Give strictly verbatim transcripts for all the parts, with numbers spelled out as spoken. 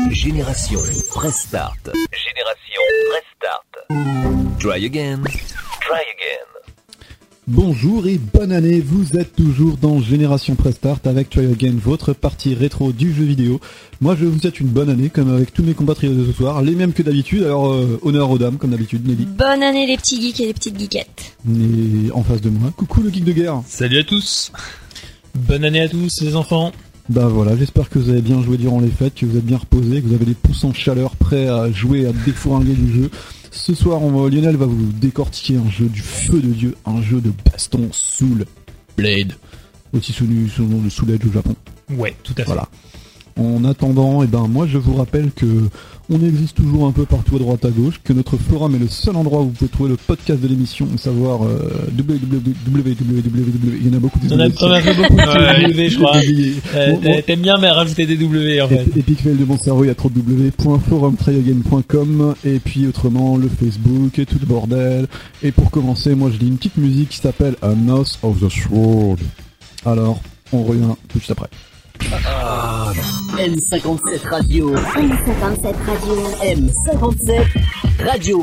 Génération Prestart. Génération Prestart. Try again. Try again. Bonjour et bonne année, vous êtes toujours dans Génération Prestart avec Try Again, votre partie rétro du jeu vidéo. Moi je vous souhaite une bonne année, comme avec tous mes compatriotes de ce soir, les mêmes que d'habitude, alors euh, honneur aux dames comme d'habitude, Nelly. Bonne année les petits geeks et les petites geekettes. Et en face de moi, coucou le geek de guerre. Salut à tous. Bonne année à tous les enfants. Bah voilà, j'espère que vous avez bien joué durant les fêtes, que vous êtes bien reposés, que vous avez les pouces en chaleur prêts à jouer, à défourailler du jeu. Ce soir, on va, Lionel va vous décortiquer un jeu du feu de Dieu, un jeu de baston Soul Blade, aussi connu sous le nom de Soul Edge au Japon. Ouais, tout à fait. Voilà. En attendant, eh ben moi je vous rappelle que on existe toujours un peu partout à droite à gauche, que notre forum est le seul endroit où vous pouvez trouver le podcast de l'émission, à savoir euh, www. Il y en a beaucoup de W. On a, on a fait beaucoup de W, je crois. Euh, bon, t'aimes bien mais rajouter des W en fait. Epic fail de mon cerveau, il y a trop de w point forum try again point com et puis autrement le Facebook et tout le bordel. Et pour commencer, moi je dis une petite musique qui s'appelle A House of the Sword. Alors, on revient tout de suite après. Ah, M cinquante-sept Radio. M cinquante-sept Radio. M cinquante-sept Radio.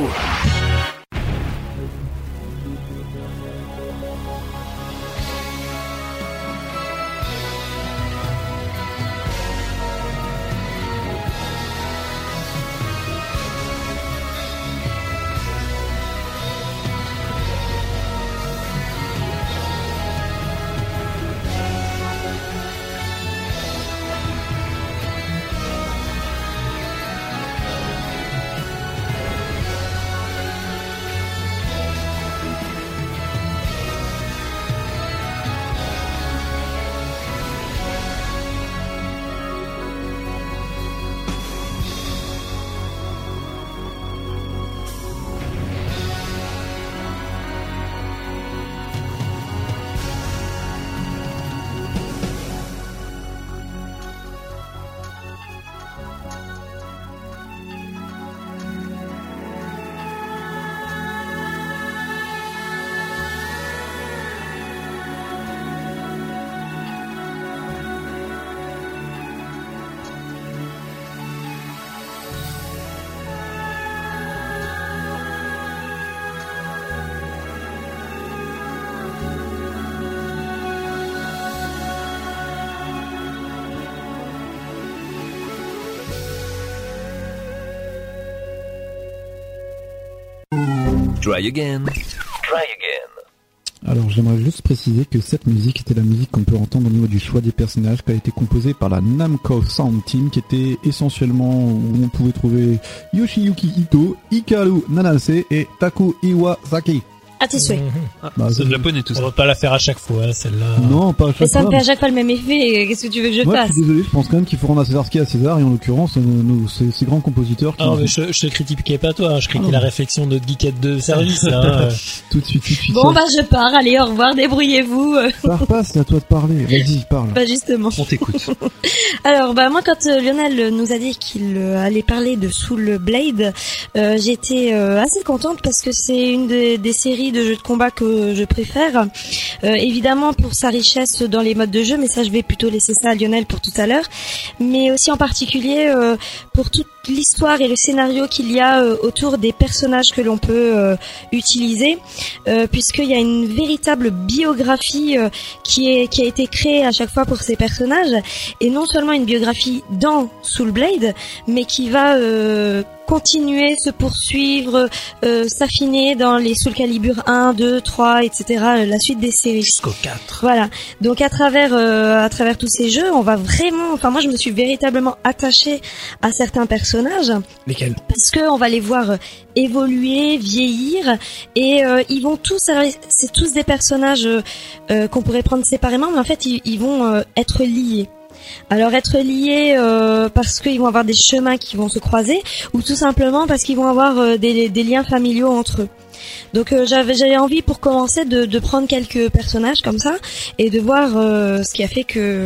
Try again. Try again. Alors j'aimerais juste préciser que cette musique était la musique qu'on peut entendre au niveau du choix des personnages, qui a été composée par la Namco Sound Team, qui était essentiellement où on pouvait trouver Yoshiyuki Ito, Hikaru Nanase et Taku Iwasaki. À tes souhaits. Ah, bah, c'est japonais tout ça. On va pas la faire à chaque fois, hein, celle-là. Non, pas à chaque fois. Mais ça me fait à chaque fois le même effet. Qu'est-ce que tu veux que je Moi, fasse? je suis désolé, je pense quand même qu'il faut rendre à César ce qu'il y a à César, et en l'occurrence, nous, ces, ces grands compositeurs qui... Ah, mais je, je te critiquais pas toi, je critiquais ah, la réflexion de notre geekette de service, là. Tout de suite, tout de suite. Bon, ça. Bah, je pars, allez, au revoir, débrouillez-vous. Ça repasse, c'est à toi de parler. Vas-y, parle. Bah, justement. On t'écoute. Alors, bah, moi, quand euh, Lionel nous a dit qu'il euh, allait parler de Soul Blade, euh, j'étais euh, assez contente parce que c'est une de, des séries de jeux de combat que je préfère, euh, évidemment pour sa richesse dans les modes de jeu, mais ça je vais plutôt laisser ça à Lionel pour tout à l'heure, mais aussi en particulier euh, pour toute l'histoire et le scénario qu'il y a euh, autour des personnages que l'on peut euh, utiliser, euh, puisqu'il y a une véritable biographie euh, qui est qui a été créée à chaque fois pour ces personnages, et non seulement une biographie dans Soul Blade, mais qui va euh, continuer, se poursuivre, euh, s'affiner dans les Soul Calibur un, deux, trois, et cetera, la suite des séries. Jusqu'au quatre. Voilà. Donc à travers euh, à travers tous ces jeux, on va vraiment, enfin moi je me suis véritablement attachée à certains personnages. Lesquels? Parce que on va les voir évoluer, vieillir, et euh, ils vont tous, c'est tous des personnages euh, qu'on pourrait prendre séparément, mais en fait ils, ils vont euh, être liés. Alors être liés euh, parce qu'ils vont avoir des chemins qui vont se croiser, ou tout simplement parce qu'ils vont avoir euh, des, des liens familiaux entre eux. Donc euh, j'avais j'avais envie pour commencer de, de prendre quelques personnages comme ça et de voir euh, ce qui a fait que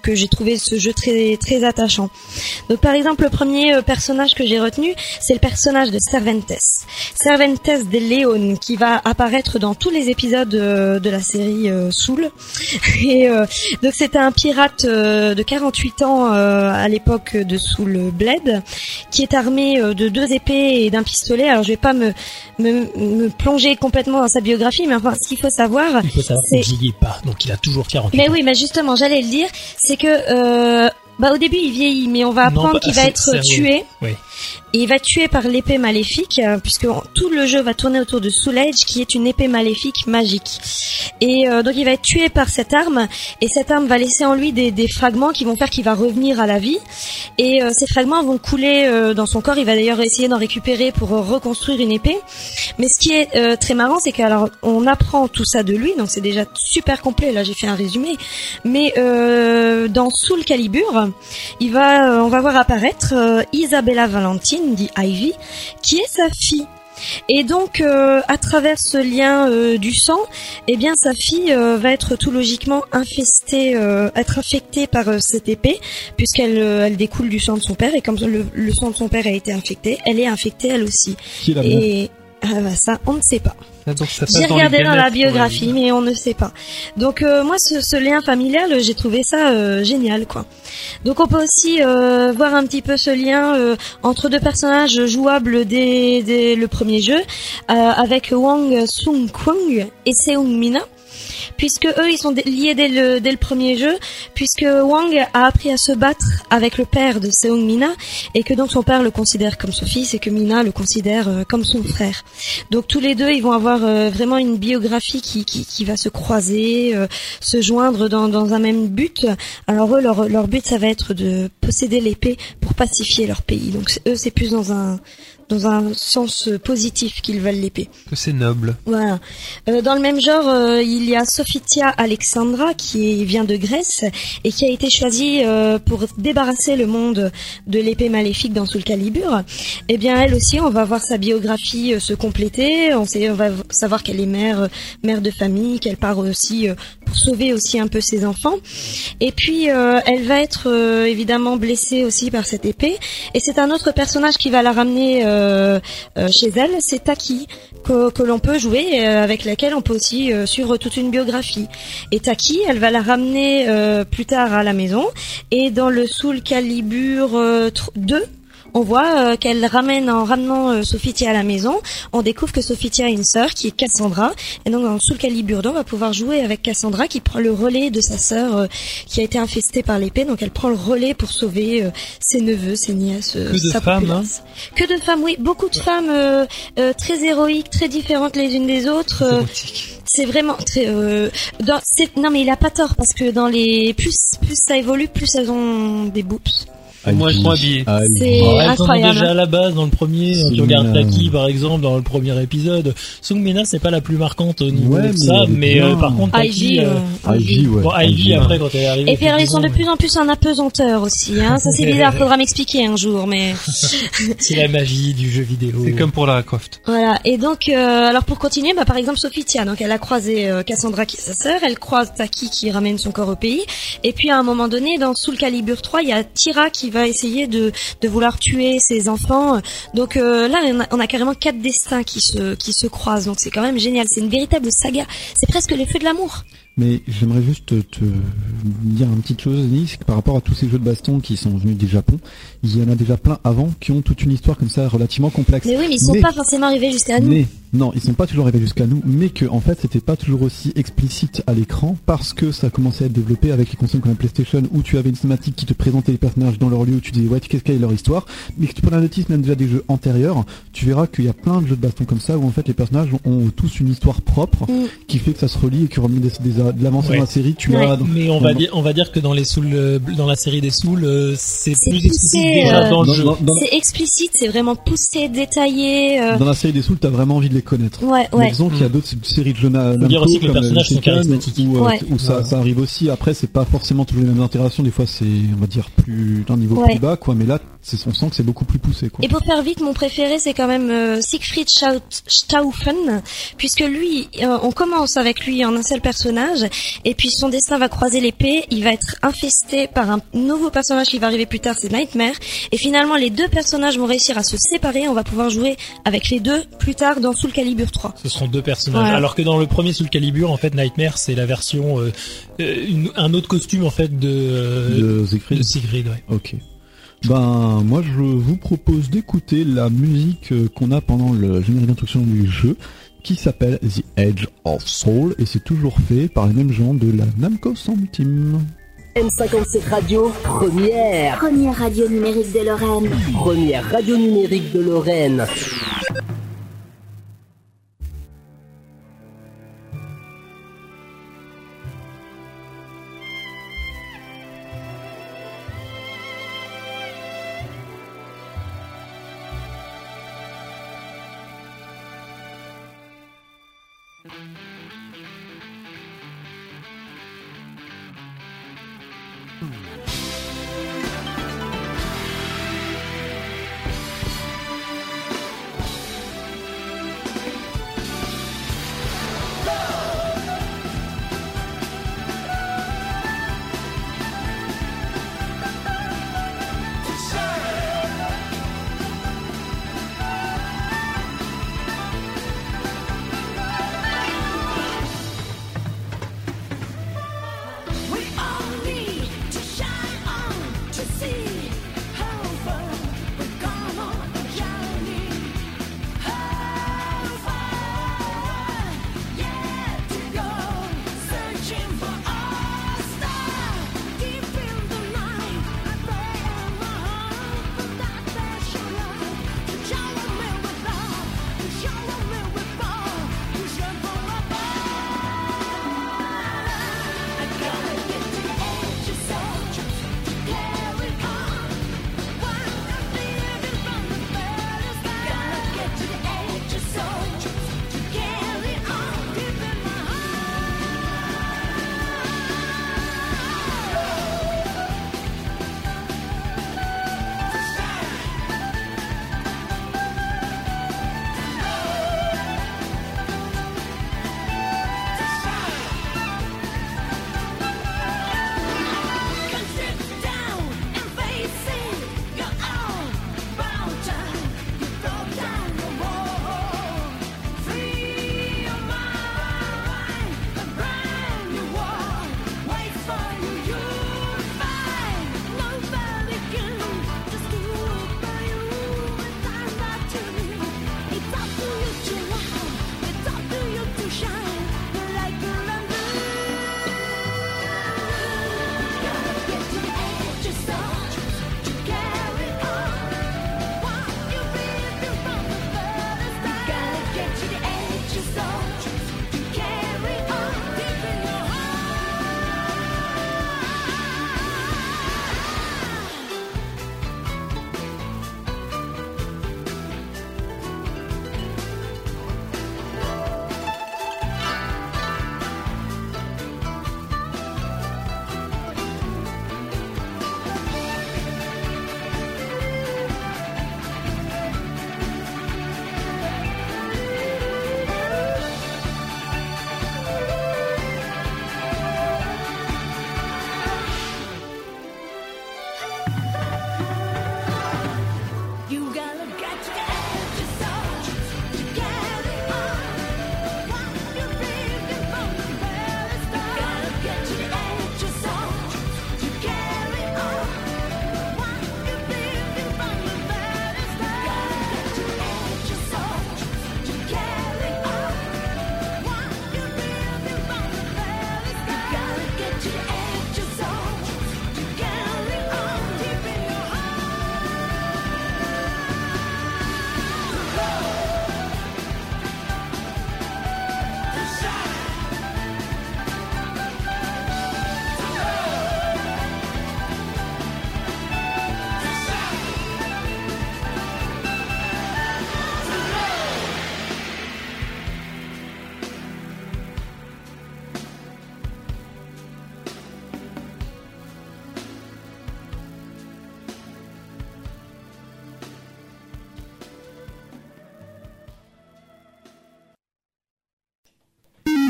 que j'ai trouvé ce jeu très très attachant. Donc par exemple, le premier euh, personnage que j'ai retenu, c'est le personnage de Cervantes. Cervantes de Leon, qui va apparaître dans tous les épisodes euh, de la série euh, Soul. Et euh, donc c'était un pirate euh, de quarante-huit ans euh, à l'époque de Soul Blade, qui est armé euh, de deux épées et d'un pistolet. Alors je vais pas me, me me plonger complètement dans sa biographie, mais enfin ce qu'il faut savoir, il faut savoir c'est... qu'il vieillit pas, donc il a toujours quarante-huit mais ans. oui, mais justement, j'allais le dire, c'est que euh, bah au début il vieillit, mais on va apprendre Non, qu'il bah, va c'est- être c'est- tué. Oui. Et il va tuer par l'épée maléfique, euh, puisque tout le jeu va tourner autour de Soul Edge, qui est une épée maléfique magique. Et euh, donc il va être tué par cette arme, et cette arme va laisser en lui des, des fragments qui vont faire qu'il va revenir à la vie. Et euh, ces fragments vont couler euh, dans son corps. Il va d'ailleurs essayer d'en récupérer pour euh, reconstruire une épée. Mais ce qui est euh, très marrant, c'est qu'alors on apprend tout ça de lui, donc c'est déjà super complet. Là, j'ai fait un résumé. Mais euh, dans Soul Calibur, il va, euh, on va voir apparaître euh, Isabella Valentine, dit Ivy, qui est sa fille. Et donc, euh, à travers ce lien euh, du sang, eh bien, sa fille euh, va être tout logiquement infestée, euh, être infectée par euh, cette épée, puisqu'elle euh, elle découle du sang de son père, et comme le, le sang de son père a été infecté, elle est infectée elle aussi. Qui est la mère? Et ah bah ça, on ne sait pas. Ah, donc ça J'ai passe regardé les dans la gamètes, biographie, ouais. mais on ne sait pas. Donc euh, moi, ce, ce lien familial, j'ai trouvé ça euh, génial, quoi. Donc on peut aussi euh, voir un petit peu ce lien euh, entre deux personnages jouables dès, dès le premier jeu, euh, avec Wang Sung Kwang et Seung Mina. Puisque eux, ils sont liés dès le, dès le premier jeu, puisque Wang a appris à se battre avec le père de Seung Mina, et que donc son père le considère comme son fils, et que Mina le considère euh, comme son frère. Donc tous les deux, ils vont avoir euh, vraiment une biographie qui, qui, qui va se croiser, euh, se joindre dans, dans un même but. Alors eux, leur, leur but, ça va être de posséder l'épée pour pacifier leur pays. Donc eux, c'est plus dans un... dans un sens positif qu'ils veulent l'épée. Que c'est noble. Voilà. Euh, dans le même genre, euh, il y a Sophitia Alexandra qui vient de Grèce et qui a été choisie euh, pour débarrasser le monde de l'épée maléfique dans Soul Calibur. Eh bien, elle aussi, on va voir sa biographie euh, se compléter. On sait, on va savoir qu'elle est mère, euh, mère de famille, qu'elle part aussi euh, pour sauver aussi un peu ses enfants. Et puis, euh, elle va être euh, évidemment blessée aussi par cette épée. Et c'est un autre personnage qui va la ramener euh, Euh, euh, chez elle, c'est Taki que, que l'on peut jouer, euh, avec laquelle on peut aussi euh, suivre toute une biographie. Et Taki, elle va la ramener euh, plus tard à la maison, et dans le Soul Calibur euh, deux, on voit euh, qu'elle ramène, en ramenant euh, Sophitia à la maison, on découvre que Sophitia a une sœur qui est Cassandra, et donc dans Soul Calibur deux, on va pouvoir jouer avec Cassandra qui prend le relais de sa sœur euh, qui a été infestée par l'épée, donc elle prend le relais pour sauver euh, ses neveux, ses nièces, euh, Que de sa femmes, populace. Que de femmes, oui, beaucoup de femmes euh, euh, très héroïques, très différentes les unes des autres. euh, Érotique. c'est vraiment très. Euh, dans, c'est, non mais il a pas tort, parce que dans les plus plus ça évolue, plus elles ont des boobs. Moi, je crois habillé. C'est Oh, elles en ont incroyable. déjà à la base dans le premier. C'est Tu regardes bien. Taki par exemple dans le premier épisode. Sung Mina c'est pas la plus marquante au niveau Ouais, de mais ça, elle est mais bien. euh, par contre Taki. Ivy, euh, euh, Ivy, ouais. Bon, Ivy après quand elle est arrivée. Et puis alors ils sont de effectivement, plus en plus en apesanteur aussi, hein. Ça c'est bizarre, faudra m'expliquer un jour, mais c'est la magie du jeu vidéo. C'est comme pour Lara Croft. voilà. Et donc, euh, alors pour continuer, bah par exemple Sophitia, donc elle a croisé euh, Cassandra qui est sa sœur, elle croise Taki qui ramène son corps au pays, et puis à un moment donné dans Soul Calibur trois, il y a Tyra qui va essayer de de vouloir tuer ses enfants. Donc euh, là on a, on a carrément quatre destins qui se qui se croisent, donc c'est quand même génial, c'est une véritable saga, c'est presque les feux de l'amour. Mais j'aimerais juste te, te dire une petite chose, Denis, c'est que par rapport à tous ces jeux de baston qui sont venus du Japon, il y en a déjà plein avant qui ont toute une histoire comme ça relativement complexe. Mais oui, mais ils sont Mais- pas forcément arrivés jusqu'à nous. Mais, non, ils sont pas toujours arrivés jusqu'à nous, mais que en fait c'était pas toujours aussi explicite à l'écran parce que ça commençait à être développé avec les consoles comme la PlayStation où tu avais une cinématique qui te présentait les personnages dans leur lieu où tu disais ouais qu'est-ce qu'est leur histoire, mais que tu prends la notice même déjà des jeux antérieurs, tu verras qu'il y a plein de jeux de baston comme ça où en fait les personnages ont, ont tous une histoire propre Mm. qui fait que ça se relie et que remet des, des, de l'avancée Ouais. dans la série, tu Ouais. as dans- Mais on dans- va dire, on va dire que dans les Soul, euh, dans la série des Souls, euh, c'est C'est plus poussé, explicite déjà euh, dans le dans, jeu. dans- dans- C'est explicite, c'est vraiment poussé, détaillé. euh, dans la série des Souls, t'as vraiment envie de les connaître. Ouais, Mais ouais. disons qu'il y a d'autres séries de jeux na- Faut dire Namco, aussi que les comme, personnages euh, sont Tekken, charismatiques. où, euh, Ouais. où ça, Ouais. ça arrive aussi. Après, c'est pas forcément toujours les mêmes interactions. Des fois, c'est, on va dire, plus d'un niveau Ouais. plus bas, quoi. Mais là, c'est, on sent que c'est beaucoup plus poussé, quoi. Et pour faire vite, mon préféré c'est quand même euh, Siegfried Schaut- Stauffen, puisque lui, euh, on commence avec lui en un seul personnage, personnage. Et puis son destin va croiser l'épée. Il va être infesté par un nouveau personnage qui va arriver plus tard, c'est Nightmare. Et finalement, les deux personnages vont réussir à se séparer. On va pouvoir jouer avec les deux plus tard dans Soul Calibur trois. Ce seront deux personnages. Voilà. Alors que dans le premier Soul Calibur, en fait, Nightmare, c'est la version, euh, une, un autre costume en fait de, euh, de Siegfried. De Siegfried, ouais. Ok. Ben moi je vous propose d'écouter la musique qu'on a pendant le générique d'introduction du jeu, qui s'appelle The Edge of Soul, et c'est toujours fait par les mêmes gens de la Namco Sound Team. M cinquante-sept Radio, première. Première radio numérique de Lorraine. Première radio numérique de Lorraine.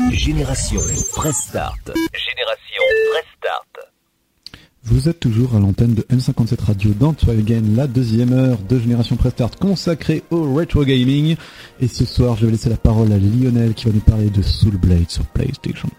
Génération Prestart. Génération Prestart. Vous êtes toujours à l'antenne de M cinquante-sept Radio dans Try Again, la deuxième heure de Génération Prestart consacrée au retro gaming. Et ce soir, je vais laisser la parole à Lionel qui va nous parler de Soul Blade sur PlayStation.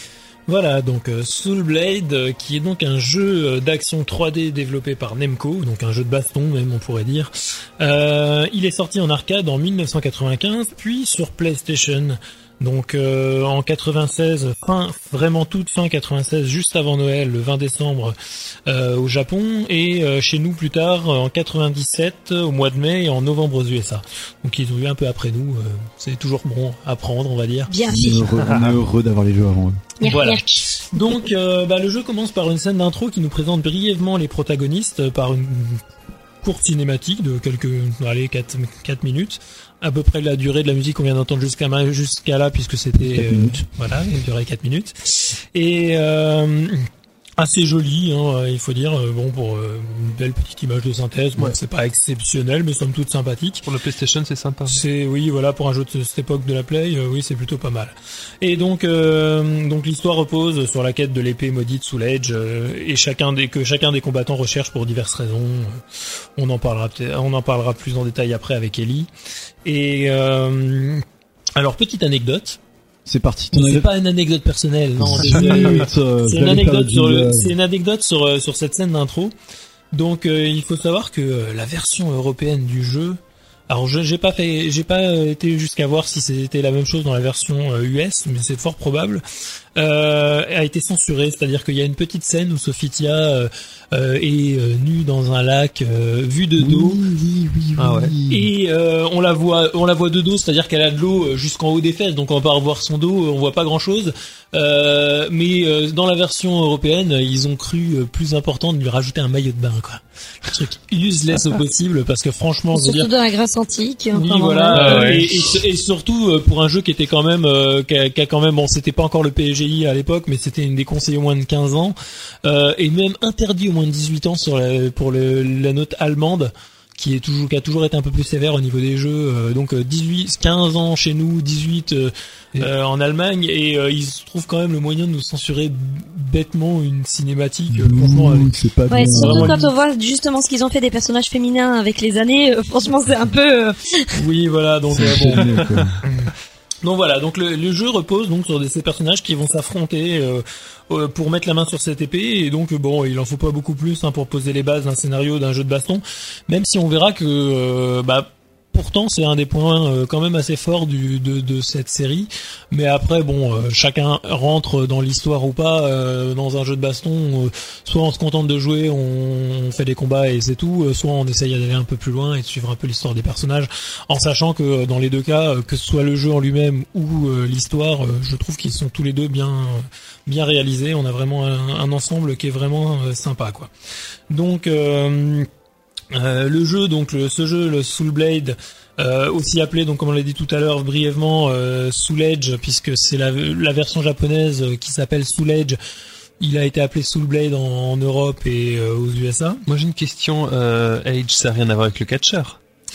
Voilà, donc euh, Soul Blade, euh, qui est donc un jeu euh, d'action trois D développé par Namco, donc un jeu de baston même on pourrait dire. Euh, il est sorti en arcade en dix-neuf cent quatre-vingt-quinze, puis sur PlayStation. Donc euh, en quatre-vingt-seize, fin vraiment toute fin quatre-vingt-seize, juste avant Noël, le vingt décembre euh, au Japon, et euh, chez nous plus tard en quatre-vingt-dix-sept au mois de mai et en novembre aux U S A. Donc ils ont eu un peu après nous. Euh, c'est toujours bon à prendre, on va dire. Bien On fait. est heureux, on est heureux d'avoir les jeux avant eux. Voilà. Donc euh, bah, le jeu commence par une scène d'intro qui nous présente brièvement les protagonistes par une courte cinématique de quelques allez quatre minutes, à peu près la durée de la musique qu'on vient d'entendre jusqu'à jusqu'à là puisque c'était euh, voilà, elle durait quatre minutes et euh, assez joli, hein, il faut dire, bon pour euh, une belle petite image de synthèse, bon, ouais. C'est pas exceptionnel mais somme toute sympathique. Pour le PlayStation c'est sympa. C'est oui voilà pour un jeu de cette époque de la Play, euh, oui c'est plutôt pas mal. Et donc euh, donc l'histoire repose sur la quête de l'épée maudite Soul Edge euh, et chacun des que chacun des combattants recherche pour diverses raisons. On en parlera on en parlera plus en détail après avec Ellie. Et euh, alors petite anecdote. C'est parti. C'est pas une anecdote personnelle, non. C'est une anecdote sur le, c'est une anecdote sur sur cette scène d'intro. Donc euh, il faut savoir que euh, la version européenne du jeu, alors je, j'ai pas fait, j'ai pas été jusqu'à voir si c'était la même chose dans la version euh, U S, mais c'est fort probable. Euh, a été censurée, c'est-à-dire qu'il y a une petite scène où Sophitia euh, euh, est euh, nue dans un lac, euh, vue de dos. Oui, oui, oui, oui. Ah ouais. Et euh, on la voit, on la voit de dos, c'est-à-dire qu'elle a de l'eau jusqu'en haut des fesses, donc on va pas revoir son dos, on voit pas grand-chose. Euh, mais euh, dans la version européenne, ils ont cru euh, plus important de lui rajouter un maillot de bain, quoi. Le truc useless au possible, parce que franchement, surtout dire, dans la Grèce antique. Oui, voilà. Ah ouais. et, et, et surtout euh, pour un jeu qui était quand même, euh, qui, a, qui a quand même, bon, c'était pas encore le P G I à l'époque, mais c'était une déconseillé au moins de quinze ans, euh, et même interdit au moins de dix-huit ans sur la, pour le, la note allemande, qui est toujours, qui a toujours été un peu plus sévère au niveau des jeux, euh, donc dix-huit, quinze ans chez nous, dix-huit euh, euh, en Allemagne, et euh, ils trouvent quand même le moyen de nous censurer bêtement une cinématique. Euh, franchement, Mmh, c'est pas ouais, bien. surtout quand on voit justement ce qu'ils ont fait des personnages féminins avec les années, euh, franchement c'est un peu. Euh... Oui, voilà, donc C'est euh, bon. gêné, quoi. Donc voilà, donc le, le jeu repose donc sur des, ces personnages qui vont s'affronter euh, euh, pour mettre la main sur cette épée, et donc bon, il en faut pas beaucoup plus hein, pour poser les bases d'un scénario d'un jeu de baston, même si on verra que euh, bah pourtant c'est un des points euh, quand même assez forts du, de, de cette série, mais après bon, euh, chacun rentre dans l'histoire ou pas euh, dans un jeu de baston, euh, soit on se contente de jouer, on, on fait des combats et c'est tout, euh, soit on essaye d'aller un peu plus loin et de suivre un peu l'histoire des personnages, en sachant que euh, dans les deux cas, euh, que ce soit le jeu en lui-même ou euh, l'histoire, euh, je trouve qu'ils sont tous les deux bien bien réalisés, on a vraiment un, un ensemble qui est vraiment euh, sympa quoi. Donc euh, Euh, le jeu, donc le, ce jeu, le Soul Blade, euh, aussi appelé, donc comme on l'a dit tout à l'heure brièvement, euh, Soul Edge, puisque c'est la, la version japonaise qui s'appelle Soul Edge. Il a été appelé Soul Blade en, en Europe et euh, aux U S A. Moi j'ai une question, euh, Edge, ça n'a rien à voir avec le catcheur.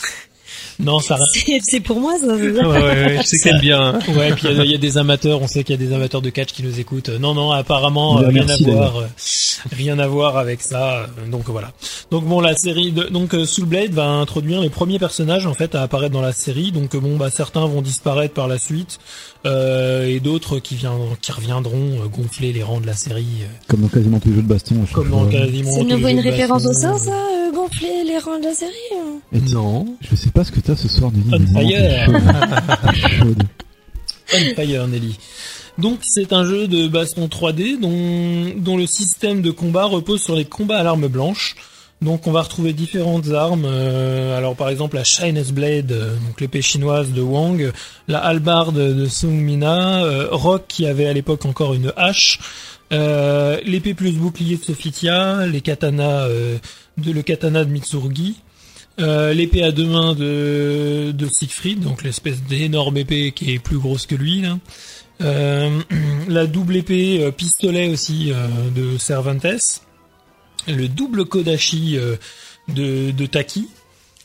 Non, ça. C'est, c'est pour moi ça. Ouais, ouais, ouais, je sais qu'elle aime bien. Hein. Ouais, puis il y, y a des amateurs, on sait qu'il y a des amateurs de catch qui nous écoutent. Non, non, apparemment Bien, euh, rien merci, à voir, euh, rien à voir avec ça. Euh, donc voilà. Donc bon, la série, de, donc euh, Soul Blade va introduire les premiers personnages en fait à apparaître dans la série. Donc euh, bon, bah certains vont disparaître par la suite euh, et d'autres qui viendront, qui reviendront euh, gonfler les rangs de la série. Euh, Comme dans quasiment tous les jeux de baston. comme dans quasiment. C'est tous nouveau les une jeux de référence au baston. sein ça, euh, gonfler les rangs de la série. Hein. Et Non. Je sais pas ce que t'as ce soir, Nelly. On mais fire. vraiment, t'es chaude. On fire, Nelly. Donc c'est un jeu de baston trois D dont, dont le système de combat repose sur les combats à l'arme blanche. Donc on va retrouver différentes armes. Euh, alors par exemple la Chinese Blade, euh, donc l'épée chinoise de Wang, la hallebarde de Sung Mina, euh, Rock qui avait à l'époque encore une hache, euh, l'épée plus bouclier de Sophitia, les katanas, euh, de, le katana de Mitsurugi. Euh, l'épée à deux mains de, de Siegfried, donc l'espèce d'énorme épée qui est plus grosse que lui là. Euh, la double épée euh, pistolet aussi euh, de Cervantes, le double kodachi euh, de, de Taki,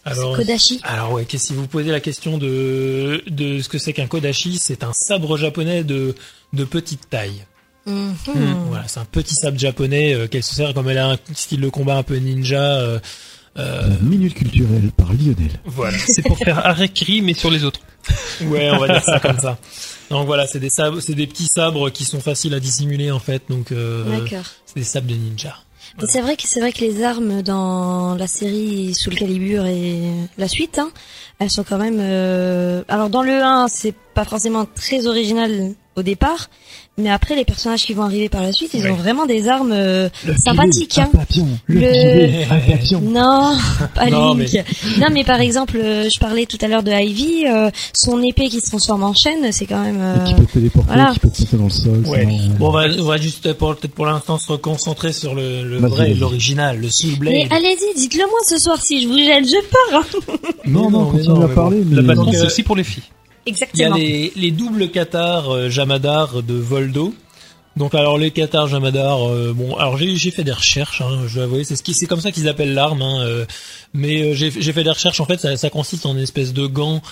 Alors, Kodachi. Alors ouais, que si vous posez la question de de ce que c'est qu'un kodachi, c'est un sabre japonais de de petite taille. Mm-hmm. Mmh, voilà, c'est un petit sabre japonais euh, qu'elle se sert comme elle a un style de combat un peu ninja. Euh, euh, La minute culturelle par Lionel. voilà. C'est pour faire harakiri, mais sur les autres. Ouais, on va dire ça comme ça. Donc voilà, c'est des sabres, c'est des petits sabres qui sont faciles à dissimuler en fait. Donc euh, D'accord. c'est des sabres de ninja. Et c'est vrai que c'est vrai que les armes dans la série Soul Calibur et la suite, hein, elles sont quand même. Euh... Alors dans le un, c'est pas forcément très original au départ, mais après les personnages qui vont arriver par la suite, ils Ouais. ont vraiment des armes euh, Le sympathiques. filet Hein. à papillon. Le, Le- filet à papillon. Non, pas Non, Link. Non, mais par exemple, euh, je parlais tout à l'heure de Ivy, euh, son épée qui se transforme en chaîne, c'est quand même. Et qui Euh... peut te téléporter, voilà. qui peut te monter dans le sol. Ouais. c'est Bon, on va, on va juste pour peut-être pour l'instant se reconcentrer sur le, le Vas-y, vrai, vas-y. l'original, le Soul Mais Blade. allez-y, dites-le moi ce soir si je vous gêne, je pars. Hein. Non, Mais non, non, mais continue non, à mais parler. Le Mais... baston, Donc, c'est euh, aussi pour les filles. Il y a Exactement. les, les doubles cathares euh, Jamadar de Voldo. Donc alors les cathares Jamadar, euh, bon alors j'ai j'ai fait des recherches, hein, je dois avouer, c'est ce qui c'est comme ça qu'ils appellent l'arme, hein, euh, mais euh, j'ai j'ai fait des recherches en fait, ça, ça consiste en une espèce de gant,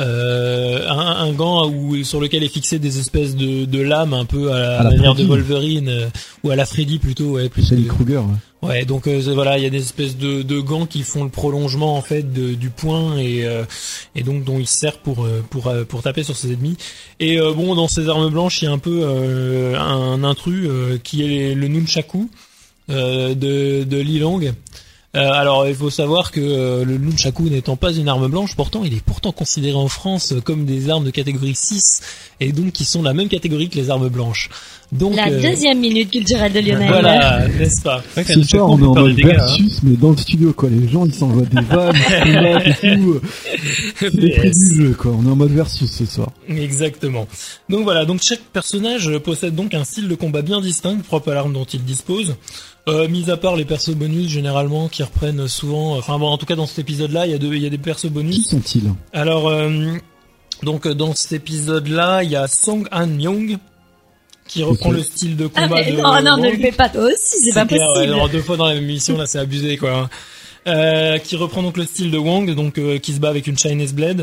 euh, un, un gant où sur lequel est fixé des espèces de de lames un peu à la, À la manière de Freddy. Wolverine euh, ou à la Freddy plutôt, ouais, plus Sally que- Kruger. ouais. Ouais, donc euh, c'est- voilà, il y a des espèces de, de gants qui font le prolongement en fait de, du poing et euh, et donc dont il se sert pour euh, pour euh, pour taper sur ses ennemis. Et euh, bon, dans ces armes blanches, il y a un peu euh, un intrus euh, qui est le nunchaku euh, de de Li Long. Euh, alors il faut savoir que euh, le nunchaku n'étant pas une arme blanche, pourtant il est pourtant considéré en France comme des armes de catégorie six et donc qui sont de la même catégorie que les armes blanches. Donc La euh, deuxième minute culturelle de Lionel. voilà, n'est-ce pas? C'est vrai qu'un Ce Nunchaku, soir, on on est peut en faire des mode dégâts, hein. versus, mais dans le studio, quoi. Les gens, ils s'envoient des vannes, des combattes et tout. C'est les prix Yes. du jeu, quoi. On est en mode versus ce soir. Exactement. Donc voilà, donc chaque personnage possède donc un style de combat bien distinct, propre à l'arme dont il dispose. Euh, mis à part les persos bonus généralement qui reprennent souvent, enfin bon, en tout cas dans cet épisode-là, il y a deux, il y a des persos Qui bonus. sont-ils? Alors euh, donc dans cet épisode-là, il y a Song Han Young qui reprend Ok. le style de Ah combat mais de non, non, ne Wong. le fais pas toi aussi, c'est pas clair, ouais, possible. alors deux fois dans la même émission, là, c'est abusé, quoi. hein. Euh, qui reprend donc le style de Wong, donc euh, qui se bat avec une Chinese Blade.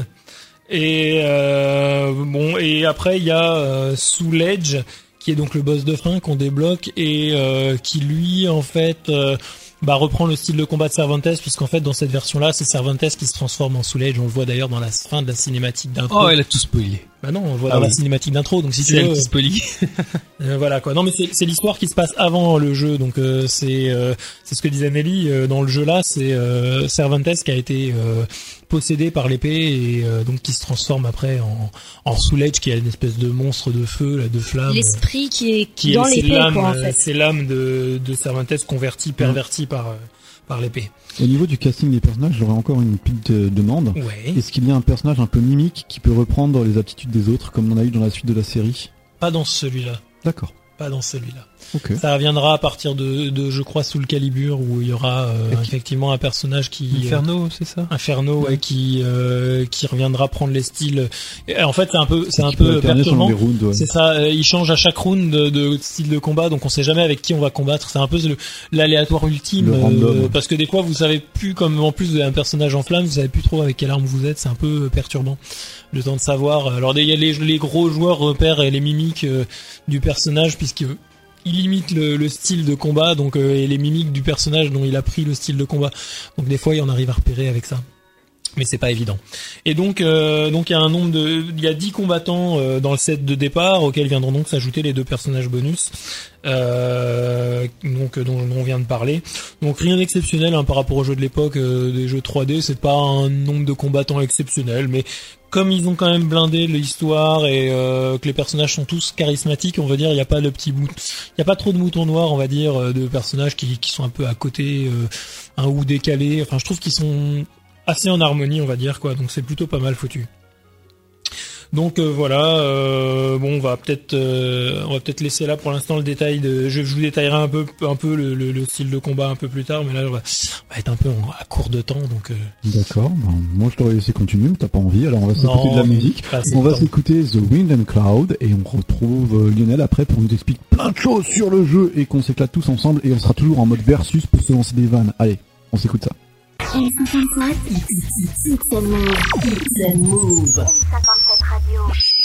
Et euh, bon, et après il y a euh, Soul Edge, qui est donc le boss de frein qu'on débloque et euh, qui lui, en fait, euh, bah reprend le style de combat de Cervantes, puisqu'en fait dans cette version-là, c'est Cervantes qui se transforme en Soul Edge. On le voit d'ailleurs dans la fin de la cinématique d'intro. Oh, elle a tout spoilé. Bah non, on le voit Ah dans la oui. cinématique d'intro. Donc si tu C'est elle veux, qui spoilie. euh, voilà quoi. Non mais c'est, c'est l'histoire qui se passe avant le jeu, donc euh, c'est euh, c'est ce que disait Nelly euh, dans le jeu là, c'est euh, Cervantes qui a été euh, possédé par l'épée et euh, donc qui se transforme après en en Soul Edge, qui est une espèce de monstre de feu, là, de flamme. L'esprit qui est qui dans est c'est l'épée, l'âme, quoi, en euh, fait. c'est l'âme de de Cervantes convertie, pervertie par euh, par l'épée. Au niveau du casting des personnages, j'aurais encore une petite euh, demande. Ouais. Est-ce qu'il y a un personnage un peu mimique qui peut reprendre les aptitudes des autres, comme on a eu dans la suite de la série? Pas dans celui-là. D'accord. Pas dans celui-là. Ok. Ça reviendra à partir de, de je crois, Soul Calibur, où il y aura euh, Ok. effectivement un personnage qui Inferno, c'est ça? Inferno, ouais, qui euh, qui reviendra prendre les styles. Et, en fait, c'est un peu c'est un Qui peut peu alterner selon perturbant. les rounds, ouais. C'est ça, euh, il change à chaque round de, de style de combat, donc on sait jamais avec qui on va combattre. C'est un peu le, l'aléatoire ultime, Le random. parce que des fois vous savez plus, comme en plus vous avez un personnage en flamme, vous savez plus trop avec quelle arme vous êtes. C'est un peu perturbant le temps de savoir. Alors il y a les, les gros joueurs repèrent les mimiques euh, du personnage puisque il imite le, le style de combat, donc euh, et les mimiques du personnage dont il a pris le style de combat. Donc des fois, il en arrive à repérer avec ça, mais c'est pas évident. Et donc, euh, donc il y a un nombre de, il y a dix combattants euh, dans le set de départ, auxquels viendront donc s'ajouter les deux personnages bonus, euh, donc dont, dont on vient de parler. Donc rien d'exceptionnel hein, par rapport aux jeux de l'époque, euh, des jeux trois D. C'est pas un nombre de combattants exceptionnel, mais comme ils ont quand même blindé l'histoire et euh, que les personnages sont tous charismatiques, on va dire, il n'y a pas de petits bout, il y a pas trop de moutons noirs, on va dire, euh, de personnages qui, qui sont un peu à côté, euh, un ou décalés. Enfin, je trouve qu'ils sont assez en harmonie, on va dire, quoi. Donc c'est plutôt pas mal foutu. Donc euh, voilà, euh, bon, on va peut-être, euh, on va peut-être laisser là pour l'instant le détail de. Je, je vous détaillerai un peu, un peu le, le, le style de combat un peu plus tard, mais là on va, on va être un peu en- à court de temps, donc. Euh, D'accord. Ben, moi, je t'aurais laissé continuer, mais t'as pas envie. Alors, on va non, s'écouter de la mais musique. pas assez On de va temps. s'écouter The Wind and Cloud et on retrouve euh, Lionel après pour nous expliquer plein de choses sur le jeu et qu'on s'éclate tous ensemble et on sera toujours en mode versus pour se lancer des vannes. Allez, on s'écoute ça. L cinquante-sept, Pixel Move. Pixel Move. L cinquante-sept Radio.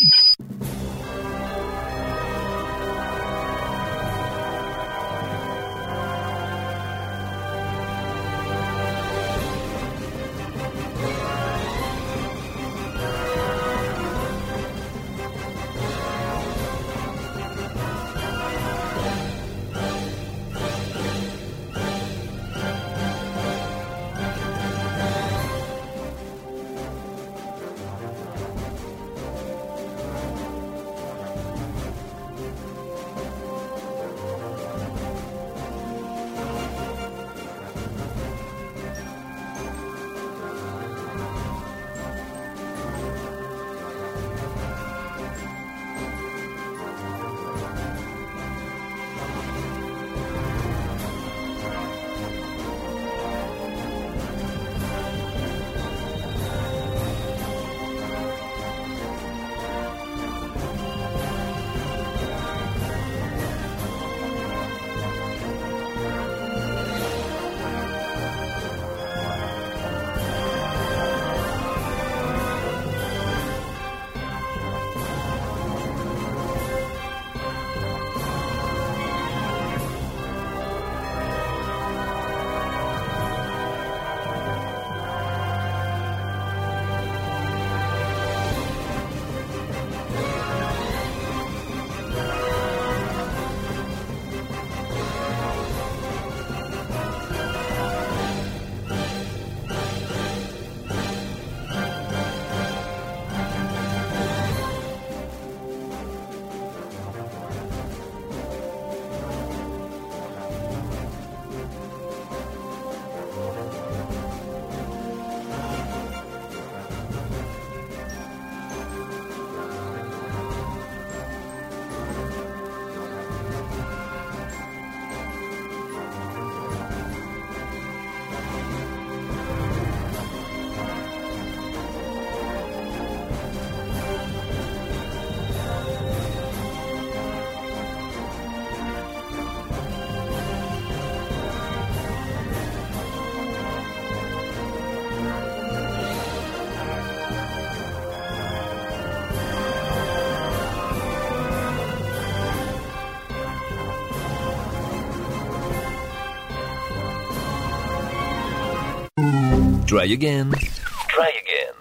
Try again. Try again.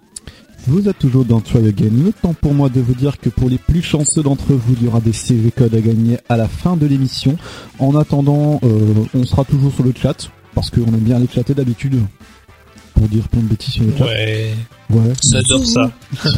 Vous êtes toujours dans Try Again. Le temps pour moi de vous dire que pour les plus chanceux d'entre vous, il y aura des C V codes à gagner à la fin de l'émission. En attendant, euh, on sera toujours sur le chat parce qu'on aime bien aller chatter d'habitude pour dire plein de bêtises sur le chat. Ouais. Ouais. J'adore ça.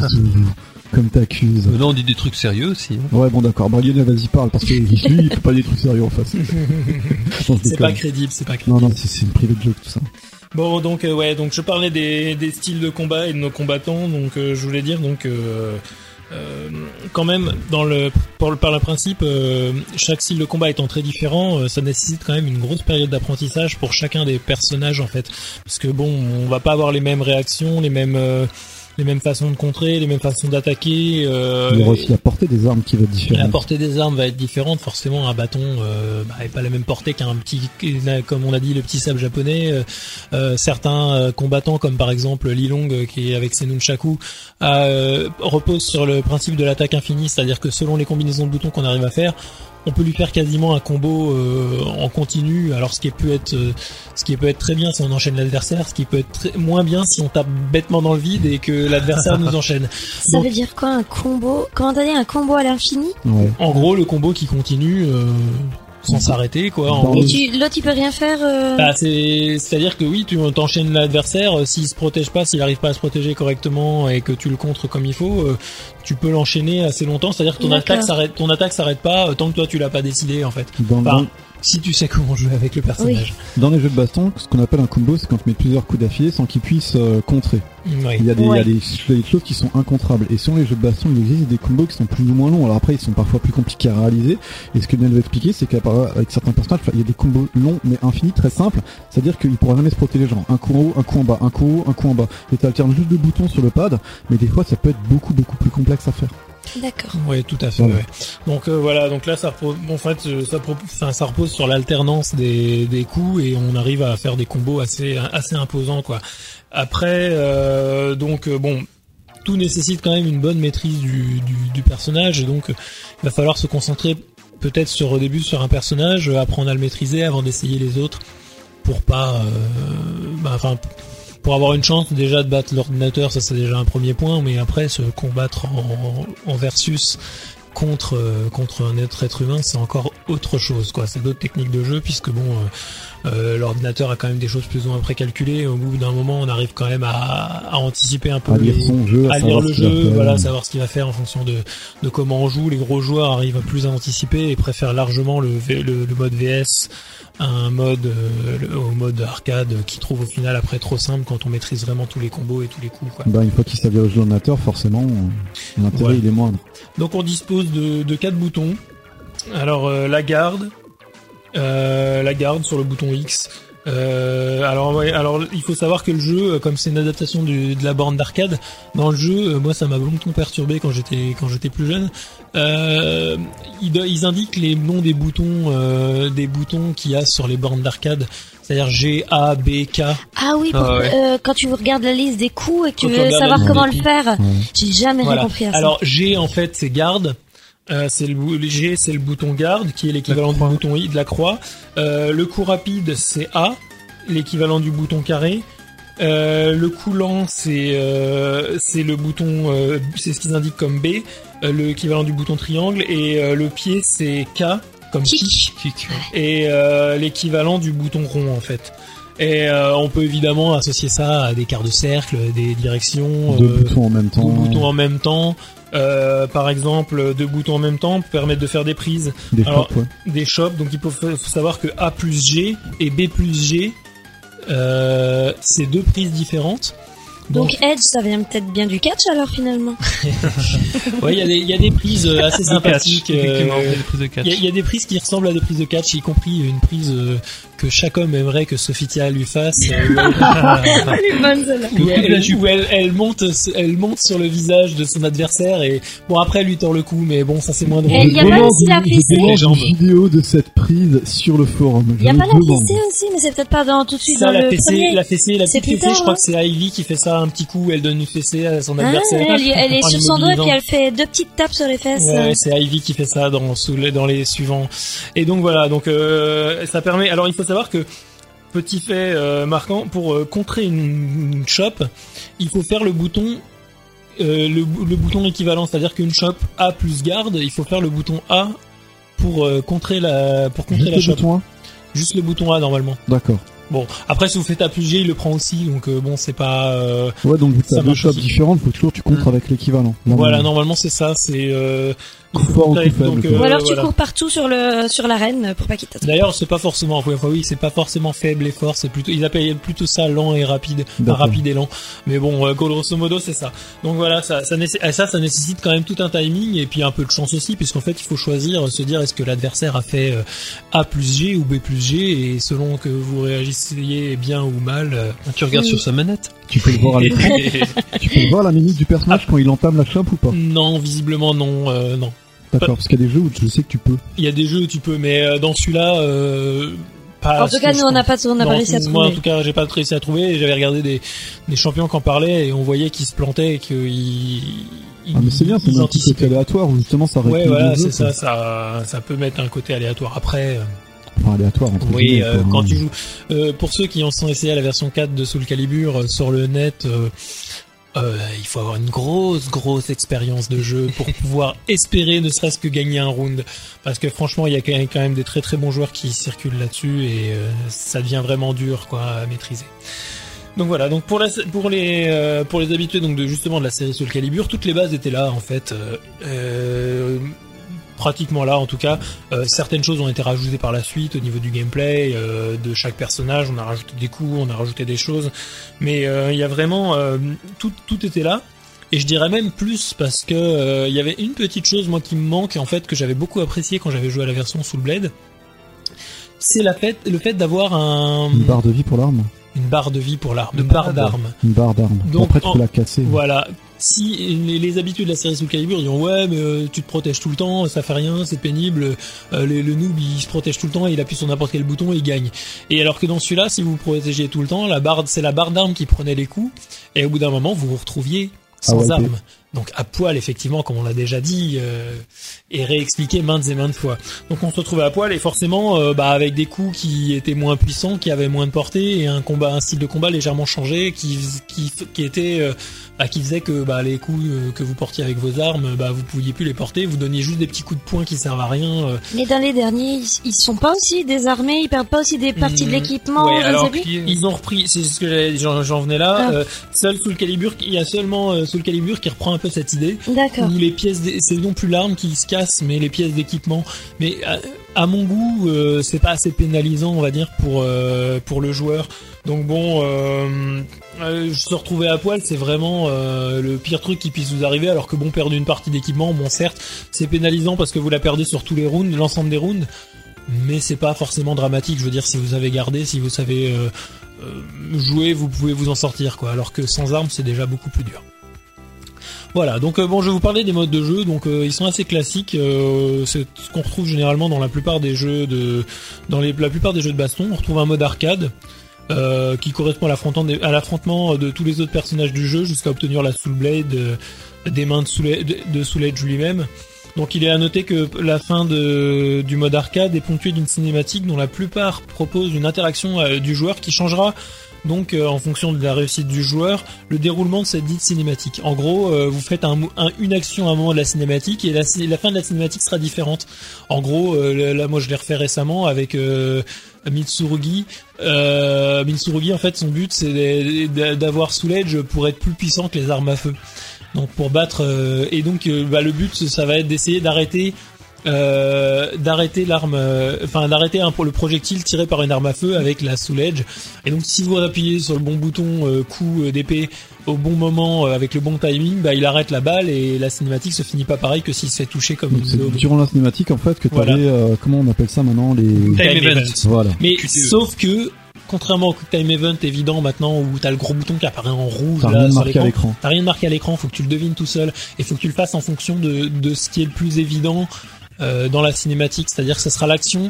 Comme t'accuses. Non, on dit des trucs sérieux aussi. Hein. Ouais, bon d'accord. Bah, Lionel, vas-y parle parce que lui, il fait pas des trucs sérieux en face. Non, C'est pas crédible, c'est pas crédible. Non, non, c'est, c'est une private joke tout ça. Bon, donc euh, ouais, donc je parlais des, des styles de combat et de nos combattants, donc euh, je voulais dire donc euh, euh, quand même dans le par le, par le principe, euh, chaque style de combat étant très différent, euh, ça nécessite quand même une grosse période d'apprentissage pour chacun des personnages en fait, parce que bon, on va pas avoir les mêmes réactions, les mêmes euh, les mêmes façons de contrer, les mêmes façons d'attaquer. Euh, Il y aura aussi la portée des armes qui va être différente. La portée des armes va être différente. Forcément, un bâton euh, bah, est pas la même portée qu'un petit, comme on a dit, le petit sabre japonais. Euh, euh, certains euh, combattants, comme par exemple Li Long, euh, qui est avec ses nunchaku, euh, repose sur le principe de l'attaque infinie, c'est-à-dire que selon les combinaisons de boutons qu'on arrive à faire, on peut lui faire quasiment un combo euh, en continu. Alors ce qui peut être euh, ce qui peut être très bien si on enchaîne l'adversaire, ce qui peut être très, moins bien si on tape bêtement dans le vide et que l'adversaire nous enchaîne. Ça Donc, veut dire quoi un combo? Comment t'as dit, un combo à l'infini? Ouais. en gros, le combo qui continue euh, sans s'arrêter, quoi. En Dans gros, Et tu, l'autre il peut rien faire euh... bah, c'est, c'est-à-dire que oui, tu t'enchaînes l'adversaire, euh, s'il se protège pas, s'il arrive pas à se protéger correctement et que tu le contres comme il faut, euh, tu peux l'enchaîner assez longtemps. C'est-à-dire que ton D'accord. attaque s'arrête, ton attaque s'arrête pas euh, tant que toi tu l'as pas décidé en fait. Dans, Enfin, dans, si tu sais comment jouer avec le personnage. dans les jeux de baston, ce qu'on appelle un combo, c'est quand tu mets plusieurs coups d'affilée sans qu'ils puissent euh, contrer. Oui. Il y a des, Ouais. il y a des, il y a des choses qui sont incontrables. Et selon les jeux de baston, il existe des combos qui sont plus ou moins longs. Alors après, ils sont parfois plus compliqués à réaliser. Et ce que Nel va expliquer, c'est qu'avec certains personnages, il y a des combos longs mais infinis, très simples. C'est-à-dire qu'il pourra jamais se protéger, genre un coup en haut, un coup en bas, un coup en haut, un coup en bas. Et tu alternes juste deux boutons sur le pad, mais des fois, ça peut être beaucoup, beaucoup plus complexe à faire. D'accord. Oui, tout à fait. Ouais. Ouais. Donc euh, voilà, donc là ça repose, en fait, euh, ça, pro- enfin, ça repose sur l'alternance des, des coups et on arrive à faire des combos assez assez imposants quoi. Après, euh, donc euh, bon, tout nécessite quand même une bonne maîtrise du du, du personnage et donc euh, il va falloir se concentrer peut-être sur au début sur un personnage, euh, apprendre à le maîtriser avant d'essayer les autres pour pas, euh, bah, enfin. Pour avoir une chance déjà de battre l'ordinateur, ça c'est déjà un premier point, mais après se combattre en, en versus contre euh, contre un être être humain, c'est encore autre chose quoi. C'est d'autres techniques de jeu puisque bon, euh, euh, l'ordinateur a quand même des choses plus ou moins précalculées. Au bout d'un moment, on arrive quand même à, à anticiper un peu, à lire les, son jeu, à, à lire le jeu, voilà, savoir ce qu'il va faire en fonction de de comment on joue. Les gros joueurs arrivent plus à anticiper et préfèrent largement le le, le mode V S. Un mode euh, le, au mode arcade qui trouve au final après trop simple quand on maîtrise vraiment tous les combos et tous les coups quoi. Bah une fois qu'il s'avère au jeu ordinateur, forcément l'intérêt Ouais. il est moindre. Donc on dispose de de quatre boutons. Alors euh, la garde, euh, la garde sur le bouton X. Euh, alors ouais, alors il faut savoir que le jeu, comme c'est une adaptation du, de la borne d'arcade, dans le jeu, euh, moi ça m'a longtemps perturbé quand j'étais quand j'étais plus jeune. Euh, ils, ils indiquent les noms des boutons, euh, des boutons qu'il y a sur les bornes d'arcade, c'est-à-dire G, A, B, K. Ah oui, pour, Ah ouais. euh, quand tu regardes la liste des coups et que Quand tu tu veux regardes savoir la liste comment des le coups. faire, Ouais. j'ai jamais Voilà. rien compris à ça. Alors G en fait c'est garde. Euh, c'est le, bou- le G c'est le bouton garde qui est l'équivalent du bouton I de la croix. Euh, le coup rapide c'est A, l'équivalent du bouton carré. Euh, le coup lent c'est euh, c'est le bouton euh, c'est ce qu'ils indiquent comme B, euh, l'équivalent du bouton triangle et euh, le pied c'est K comme kick, Kick. et euh, l'équivalent du bouton rond en fait. Et euh, on peut évidemment associer ça à des quarts de cercle, des directions, Deux euh, boutons en même temps. deux boutons en même temps. Euh, par exemple, deux boutons en même temps permettent de faire des prises, Des alors, frappes, ouais. des chops. Donc il faut, faut savoir que A plus G et B plus G, euh, c'est deux prises différentes. Donc Edge, ça vient peut-être bien du catch alors finalement. Ouais, il y a des, il y a des prises euh, assez sympathiques. Effectivement, euh, des prises de catch. Il y, a- il y a des prises qui ressemblent à des prises de catch, y compris une prise euh, que chaque homme aimerait que Sophitia lui fasse. euh, où elle- Elle est bonne celle-là. où elle, où elle, elle monte, elle monte sur le visage de son adversaire et bon après elle lui tord le cou, mais bon ça c'est moins drôle. Et il y a Je pas demande aussi la une- je fessée. demande Les jambes. une vidéo de cette prise sur le forum. Il y a Je pas la demande. fessée aussi, mais c'est peut-être pas dans tout de suite Ça, dans la le fessée, premier. la fessée, la C'est petite plus fessée, tard, je crois hein. que c'est Ivy qui fait ça un petit coup, elle donne une fessée à son Ah, adversaire. elle, elle est en sur son dos et puis l'immobilisant. elle fait deux petites tapes sur les fesses. Ouais, c'est Ivy qui fait ça dans, sous les, dans les suivants. Et donc voilà, donc euh, ça permet. Alors il faut savoir que petit fait euh, marquant pour euh, contrer une, une chope, il faut faire le bouton euh, le, bou- le bouton équivalent, c'est-à-dire qu'une chope A plus garde, il faut faire le bouton A pour euh, contrer la pour contrer Juste la le chope. bouton un. Juste le bouton A normalement. D'accord. Bon, après si vous faites A plus G, il le prend aussi, donc euh, bon c'est pas. Euh, Ouais, donc vu que Ça t'as deux marche shops aussi. différentes, faut toujours que tu contres avec l'équivalent. Là, Voilà, on- normalement c'est ça, c'est euh, Coup fort ou coup donc, faible, euh, Ou alors tu voilà. cours partout sur le sur l'arène pour pas qu'il t'attrape. D'ailleurs, c'est pas forcément, enfin, oui, c'est pas forcément faible et fort, c'est plutôt, ils appellent plutôt ça lent et rapide, enfin, D'accord. rapide et lent. Mais bon, euh, grosso modo, c'est ça. Donc voilà, ça, ça, nécess- ah, ça, ça nécessite quand même tout un timing et puis un peu de chance aussi, puisqu'en fait, il faut choisir, se dire est-ce que l'adversaire a fait euh, A plus G ou B plus G, et selon que vous réagissiez bien ou mal. euh, Tu regardes sur sa manette. Tu peux le voir à l'écran. Tu peux le voir la minute du personnage quand il entame la chope ou pas. non, visiblement non, euh, non. D'accord, parce qu'il y a des jeux où je sais que tu peux. Il y a des jeux où tu peux, mais euh, dans celui-là, euh, pas. En tout cas, je nous on n'a pense. pas on n'a Non, pas réussi à moi, en trouver. tout cas, j'ai pas réussi à trouver. et J'avais regardé des, des champions qui en parlaient et on voyait qu'ils se plantaient et qu'ils. Ah mais c'est bien, c'est ils un petit côté anticipaient. aléatoire où justement ça Ouais, réplique voilà, le jeu, c'est quoi. ça, ça, ça peut mettre un côté aléatoire. Après, euh, Enfin aléatoire entre oui, guillemets, euh, quoi, quand hein. tu joues, euh, pour ceux qui en sont essayés à la version quatre de Soul Calibur euh, sur le net. Euh, Euh, il faut avoir une grosse grosse expérience de jeu pour pouvoir espérer ne serait-ce que gagner un round, parce que franchement il y a quand même- quand même des très très bons joueurs qui circulent là-dessus et euh, ça devient vraiment dur quoi à maîtriser. Donc voilà, donc pour la, pour les euh, pour les habitués donc de justement de la série Soul Calibur, toutes les bases étaient là en fait. Euh, euh, pratiquement là en tout cas. Euh, certaines choses ont été rajoutées par la suite au niveau du gameplay euh, de chaque personnage. On a rajouté des coups, on a rajouté des choses, mais euh, il y a vraiment euh, tout tout était là. Et je dirais même plus parce que euh, il y avait une petite chose moi qui me manque en fait que j'avais beaucoup apprécié quand j'avais joué à la version Soul Blade. C'est la fait, le fait d'avoir un Une barre de vie pour l'arme. une barre de vie pour l'arme, de Une barre barre d'arme. Une barre d'arme. Donc, Après tu en- peux la casser. Voilà. si les, les habitués de la série Soul Calibur diront ouais mais euh, tu te protèges tout le temps, ça fait rien, c'est pénible, euh, le, le noob il se protège tout le temps et il appuie sur n'importe quel bouton et il gagne. Et alors que dans celui-là, si vous vous protégiez tout le temps, la barre c'est la barre d'armes qui prenait les coups et au bout d'un moment vous vous retrouviez sans ah ouais, armes. Donc à poil effectivement comme on l'a déjà dit euh, et réexpliqué maintes et maintes fois. Donc on se retrouvait à poil et forcément euh, bah avec des coups qui étaient moins puissants, qui avaient moins de portée et un combat, un style de combat légèrement changé qui qui qui était euh, bah, qui faisait que bah les coups euh, que vous portiez avec vos armes, bah vous pouviez plus les porter, vous donniez juste des petits coups de poing qui servent à rien. Euh. Mais dans les derniers, ils, ils sont pas aussi désarmés, ils perdent pas aussi des parties mmh, de l'équipement. Ouais, alors ils ont repris, c'est ce que j'en, j'en venais là. Ah. Euh, seul Soul Calibur, il y a seulement euh, Soul Calibur qui reprend un peu cette idée. D'accord. Où les pièces, c'est non plus l'arme qui se casse, mais les pièces d'équipement. Mais à, à mon goût, euh, c'est pas assez pénalisant, on va dire, pour euh, pour le joueur. Donc bon, euh, euh, se retrouver à poil, c'est vraiment euh, le pire truc qui puisse vous arriver. Alors que bon, perdre une partie d'équipement, bon certes, c'est pénalisant parce que vous la perdez sur tous les rounds, l'ensemble des rounds. Mais c'est pas forcément dramatique. Je veux dire, si vous avez gardé, si vous savez euh, euh, jouer, vous pouvez vous en sortir, quoi. Alors que sans armes, c'est déjà beaucoup plus dur. Voilà, donc euh, bon, je vais vous parler des modes de jeu. Donc euh, ils sont assez classiques. Euh, c'est ce qu'on retrouve généralement dans la plupart des jeux de, dans les, la plupart des jeux de baston. On retrouve un mode arcade euh, qui correspond à l'affrontement, des, à l'affrontement de tous les autres personnages du jeu jusqu'à obtenir la Soul Blade euh, des mains de Soul, de, de Soul Edge lui-même. Donc il est à noter que la fin de, du mode arcade est ponctuée d'une cinématique dont la plupart proposent une interaction euh, du joueur qui changera. Donc euh, en fonction de la réussite du joueur, le déroulement de cette dite cinématique. En gros, euh, vous faites un, un, une action à un moment de la cinématique et la, la fin de la cinématique sera différente. En gros, euh, là moi je l'ai refait récemment avec euh, Mitsurugi. Euh, Mitsurugi en fait son but c'est d'avoir Soul Edge pour être plus puissant que les armes à feu. Donc pour battre euh, et donc euh, bah, le but ça va être d'essayer d'arrêter Euh, d'arrêter l'arme, enfin euh, d'arrêter un, le projectile tiré par une arme à feu avec la Soul Edge. Et donc si vous appuyez sur le bon bouton euh, coup euh, d'épée au bon moment euh, avec le bon timing, bah il arrête la balle et la cinématique se finit pas pareil que s'il se fait toucher comme donc c'est durant la cinématique en fait que t'avais voilà. euh, comment on appelle ça maintenant les time, time events. events. Voilà. Mais sauf que contrairement au Quick Time Event évident maintenant où t'as le gros bouton qui apparaît en rouge t'as là, rien sur marqué à l'écran, t'as rien de marqué à l'écran, faut que tu le devines tout seul et faut que tu le fasses en fonction de, de ce qui est le plus évident euh, dans la cinématique, c'est-à-dire que ce sera l'action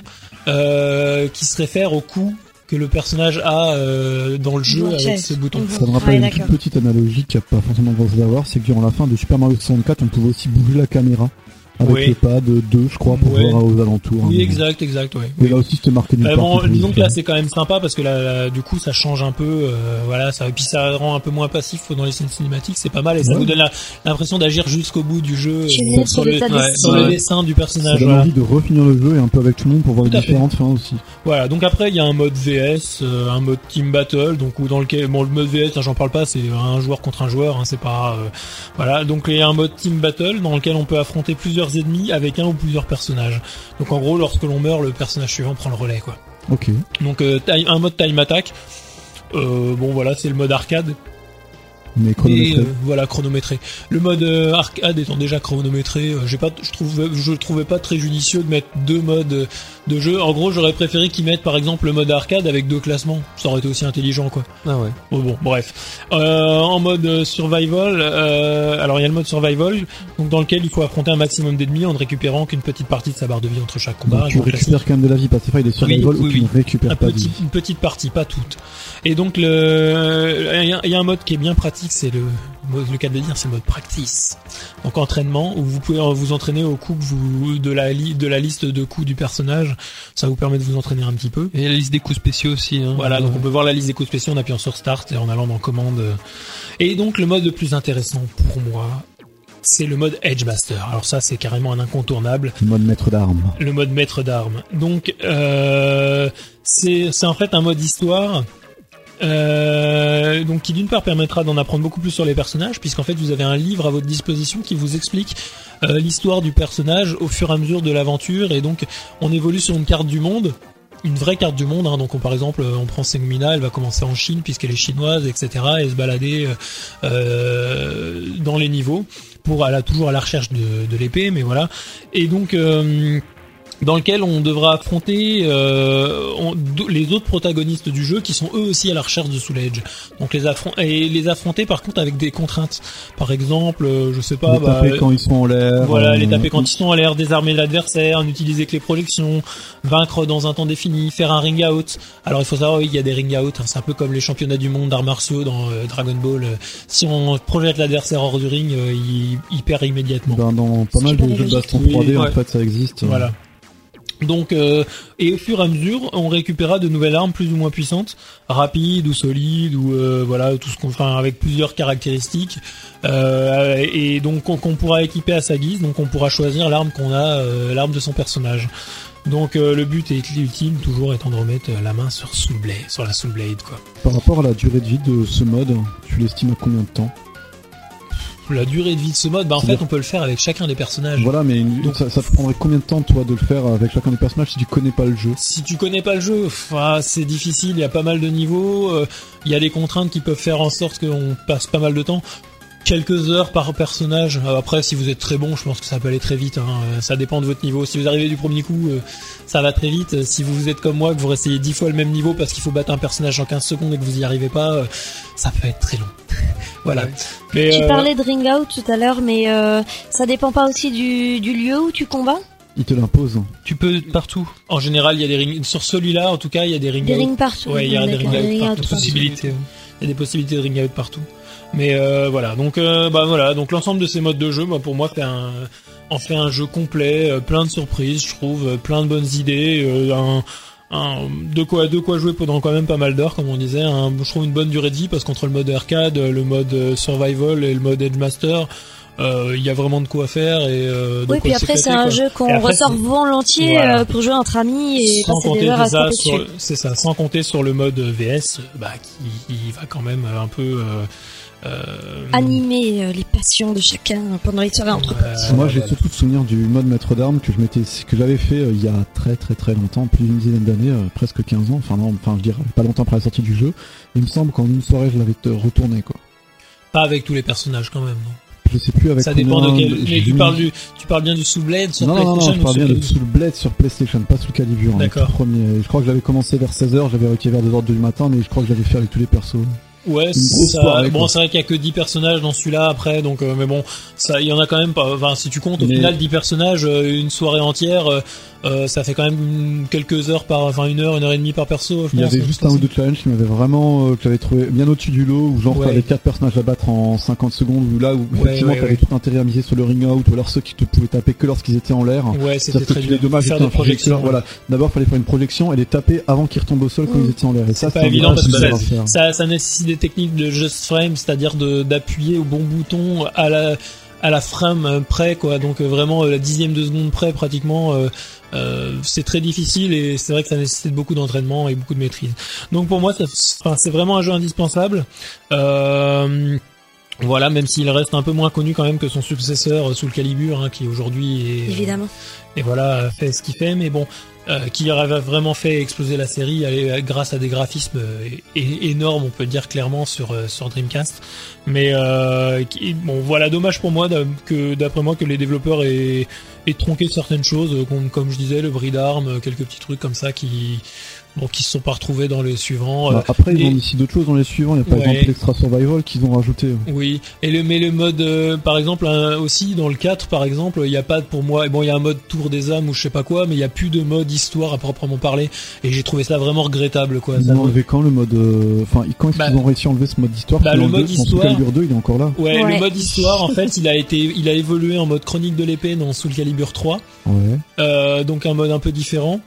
euh, qui se réfère au coup que le personnage a euh, dans le jeu okay. avec ce bouton. Ça me rappelle ouais, une toute petite analogie qui a pas forcément grand chose à voir, c'est que durant la fin de Super Mario soixante-quatre on pouvait aussi bouger la caméra avec oui. le pad deux je crois pour ouais. voir aux alentours. Oui, exact, exact, ouais. Et oui. là aussi c'était marqué nulle euh, part. Bon, disons que là c'est quand même sympa parce que là, là du coup ça change un peu, euh, voilà, ça et puis ça rend un peu moins passif dans les scènes cinématiques, c'est pas mal et ça ouais. vous donne la, l'impression d'agir jusqu'au bout du jeu euh, sur, sur, le, ouais, sur le dessin du personnage. Ça donne voilà. envie de refinir le jeu et un peu avec tout le monde pour voir tout les différentes fins aussi. Voilà, donc après il y a un mode V S, euh, un mode Team Battle, donc où dans lequel bon le mode V S, là, j'en parle pas, c'est un joueur contre un joueur, hein, c'est pas euh, voilà, donc il y a un mode Team Battle dans lequel on peut affronter plusieurs ennemis avec un ou plusieurs personnages. Donc en gros, lorsque l'on meurt, le personnage suivant prend le relais, quoi. Ok. Donc euh, time, un mode time attack. Euh, bon voilà, c'est le mode arcade. Mais chronométré. Et, euh, voilà, chronométré. Le mode euh, arcade étant déjà chronométré, euh, j'ai pas, je trouve, je trouvais pas très judicieux de mettre deux modes de jeu. En gros, j'aurais préféré qu'ils mettent par exemple le mode arcade avec deux classements. Ça aurait été aussi intelligent, quoi. Ah ouais. Bon, bon bref. Euh, en mode survival, euh, alors il y a le mode survival, donc dans lequel il faut affronter un maximum d'ennemis en ne récupérant qu'une petite partie de sa barre de vie entre chaque combat. Donc, tu récupères quand même de la vie, parce que il est survival oui, oui, ou tu oui. ne récupères un pas petit, une petite partie, pas toute. Et donc le, il y, y a un mode qui est bien pratique, c'est le, le cas de le dire, c'est le mode practice. Donc entraînement où vous pouvez vous entraîner au coup que vous de la li, de la liste de coups du personnage. Ça vous permet de vous entraîner un petit peu. Et la liste des coups spéciaux aussi. Hein. Voilà, donc on peut voir la liste des coups spéciaux en appuyant sur Start et en allant dans commande. Et donc le mode le plus intéressant pour moi, c'est le mode Edgemaster. Alors ça, c'est carrément un incontournable. Le mode maître d'armes. Le mode maître d'armes. Donc euh, c'est c'est en fait un mode histoire. Euh, donc qui d'une part permettra d'en apprendre beaucoup plus sur les personnages, puisqu'en fait vous avez un livre à votre disposition qui vous explique euh, l'histoire du personnage au fur et à mesure de l'aventure, et donc on évolue sur une carte du monde, une vraie carte du monde, hein. Donc on, par exemple on prend Seungmina, elle va commencer en Chine puisqu'elle est chinoise, et cetera, et se balader euh, dans les niveaux pour elle a toujours à la recherche de, de l'épée, mais voilà. Et donc euh, dans lequel on devra affronter euh, on, les autres protagonistes du jeu qui sont eux aussi à la recherche de Soul Edge. Donc les affronter et les affronter par contre avec des contraintes. Par exemple, euh, je sais pas, les bah, taper quand ils sont en l'air. Voilà, euh, les taper quand ils sont en l'air, désarmer l'adversaire, n'utiliser que les projections, vaincre dans un temps défini, faire un ring out. Alors il faut savoir, oui, il y a des ring out, hein, c'est un peu comme les championnats du monde d'arts martiaux dans euh, Dragon Ball. Euh, si on projette l'adversaire hors du ring, euh, il, il perd immédiatement. Ben, dans pas mal de jeux de baston Oui, trois D, ouais. en fait, ça existe. Voilà. Donc euh, et au fur et à mesure, on récupérera de nouvelles armes plus ou moins puissantes, rapides ou solides ou euh, voilà tout ce qu'on enfin avec plusieurs caractéristiques euh, et donc qu'on, qu'on pourra équiper à sa guise. Donc on pourra choisir l'arme qu'on a, euh, l'arme de son personnage. Donc euh, le but est ultime toujours étant de remettre la main sur Soul Blade, sur la Soul Blade quoi. Par rapport à la durée de vie de ce mode, tu l'estimes à combien de temps? La durée de vie de ce mode, bah en C'est-à-dire... fait on peut le faire avec chacun des personnages. Voilà, mais une... Donc, ça, ça te prendrait combien de temps toi de le faire avec chacun des personnages si tu connais pas le jeu? Si tu connais pas le jeu, enfin, c'est difficile, il y a pas mal de niveaux, euh, il y a des contraintes qui peuvent faire en sorte qu'on passe pas mal de temps. Quelques heures par personnage. Après, si vous êtes très bon, je pense que ça peut aller très vite. Hein. Ça dépend de votre niveau. Si vous arrivez du premier coup, euh, ça va très vite. Si vous êtes comme moi, que vous réessayez dix fois le même niveau parce qu'il faut battre un personnage en quinze secondes et que vous y arrivez pas, euh, ça peut être très long. Voilà. Ouais. Mais, Tu euh, parlais de ring out tout à l'heure, mais euh, ça dépend pas aussi du, du lieu où tu combats? Il te l'impose. Tu peux partout. En général, il y a des rings. Sur celui-là, en tout cas, il y a des ring Des out. rings partout. Ouais, il y a des D'accord, ring out ring partout. out partout. Possibilité. Il y a des possibilités de ring out partout. Mais euh, voilà, donc euh, bah voilà, donc l'ensemble de ces modes de jeu, bah, pour moi, fait un, en fait un jeu complet, euh, plein de surprises, je trouve, euh, plein de bonnes idées, euh, un, un, de quoi, de quoi jouer pendant quand même pas mal d'heures, comme on disait. Un, je trouve une bonne durée de vie parce qu'entre le mode arcade, le mode euh, survival et le mode Edge Master, il euh, y a vraiment de quoi faire et euh, de Oui, quoi puis après s'éclater, c'est un quoi. jeu Et qu'on après, ressort c'est- volontiers Voilà. euh, pour jouer entre amis et sans passer compter des heures à se déjà taper sur, dessus. c'est ça, sans compter sur le mode V S, bah qui, qui va quand même un peu euh, euh, Animer euh, les passions de chacun pendant les soirées entre potes. euh, Moi, j'ai voilà. surtout de souvenirs du mode maître d'armes que je m'étais, que j'avais fait euh, il y a très très très longtemps, plus d'une dizaine d'années, euh, presque quinze ans. Enfin non, enfin je dirais pas longtemps après la sortie du jeu. Il me semble qu'en une soirée, je l'avais te- retourné quoi. Pas avec tous les personnages quand même. Non. Je sais plus avec. Ça dépend de combien quel. Mais j'ai tu mis- parles du, tu parles bien du Soul Blade sur Non, non, non, PlayStation non, je ou parle sur bien de le- Soul Blade sur PlayStation, pas Soul Calibur. Hein, D'accord. le tout premier. Je crois que je l'avais commencé vers seize heures, j'avais arrêté vers deux heures du matin, mais je crois que j'avais fait avec tous les persos. Ouais, Une c'est grosse ça. soirée, Bon, quoi. c'est vrai qu'il y a que dix personnages dans celui-là après, donc euh, mais bon, ça, il y en a quand même pas. Enfin, si tu comptes au Mais- final dix personnages, euh, une soirée entière, euh, euh, ça fait quand même quelques heures par, enfin une heure, une heure et demie par perso. Je Il y pense, avait donc juste c'est un ou facile. deux challenges qui m'avaient vraiment, euh, que j'avais trouvé bien au-dessus du lot, où genre Ouais. t'avais quatre personnages à battre en cinquante secondes, où là où effectivement ouais, t'avais ouais. tout intérêt à miser sur le ring out, ou alors ceux qui te pouvaient taper que lorsqu'ils étaient en l'air. Ouais, c'était C'est-à-dire que très tu dur. les dommages Faire étaient des un projecteur, projections. voilà. D'abord, fallait faire une projection et les taper avant qu'ils retombent au sol quand Mm. ils étaient en l'air. Et ça, pas c'est un évident vrai parce que super ça- à faire. Ça, ça nécessite des techniques de just frame, c'est-à-dire de d'appuyer au bon bouton à la à la frame près, quoi. Donc euh, vraiment euh, la dixième de seconde près, pratiquement. Euh, euh, c'est très difficile et c'est vrai que ça nécessite beaucoup d'entraînement et beaucoup de maîtrise. Donc pour moi, ça, enfin, c'est vraiment un jeu indispensable. Euh, voilà, même s'il reste un peu moins connu quand même que son successeur Soul Calibur, hein, qui aujourd'hui est Évidemment. et voilà fait ce qu'il fait, mais bon, euh, qui a vraiment fait exploser la série elle, grâce à des graphismes euh, é- énormes, on peut le dire clairement sur euh, sur Dreamcast. Mais euh, qui, bon, voilà, dommage pour moi d'a- que d'après moi que les développeurs aient, aient tronqué certaines choses, euh, comme, comme je disais, le bris d'armes, euh, quelques petits trucs comme ça qui bon qui se sont pas retrouvés dans les suivants. Bah, euh, après, ils et- ont ici d'autres choses dans les suivants. Il y a par Ouais. exemple l'extra survival qu'ils ont rajouté. Oui, et le mais le mode euh, par exemple hein, aussi dans le quatre par exemple, il y a pas pour moi bon il y a un mode tour des âmes ou je sais pas quoi, mais il y a plus de mode histoire à proprement parler et j'ai trouvé ça vraiment regrettable quoi. Ils Ça ont me- enlevé quand le mode, euh, enfin, quand est-ce Bah, qu'ils ont réussi à enlever ce mode d'histoire? bah, Parce que le dans mode deux- dans Soul histoire- Calibur deux, il est encore là. Ouais, Ouais. le mode histoire en fait, il a été il a évolué en mode chronique de l'épée dans Soul Calibur trois. Ouais. Euh, donc un mode un peu différent.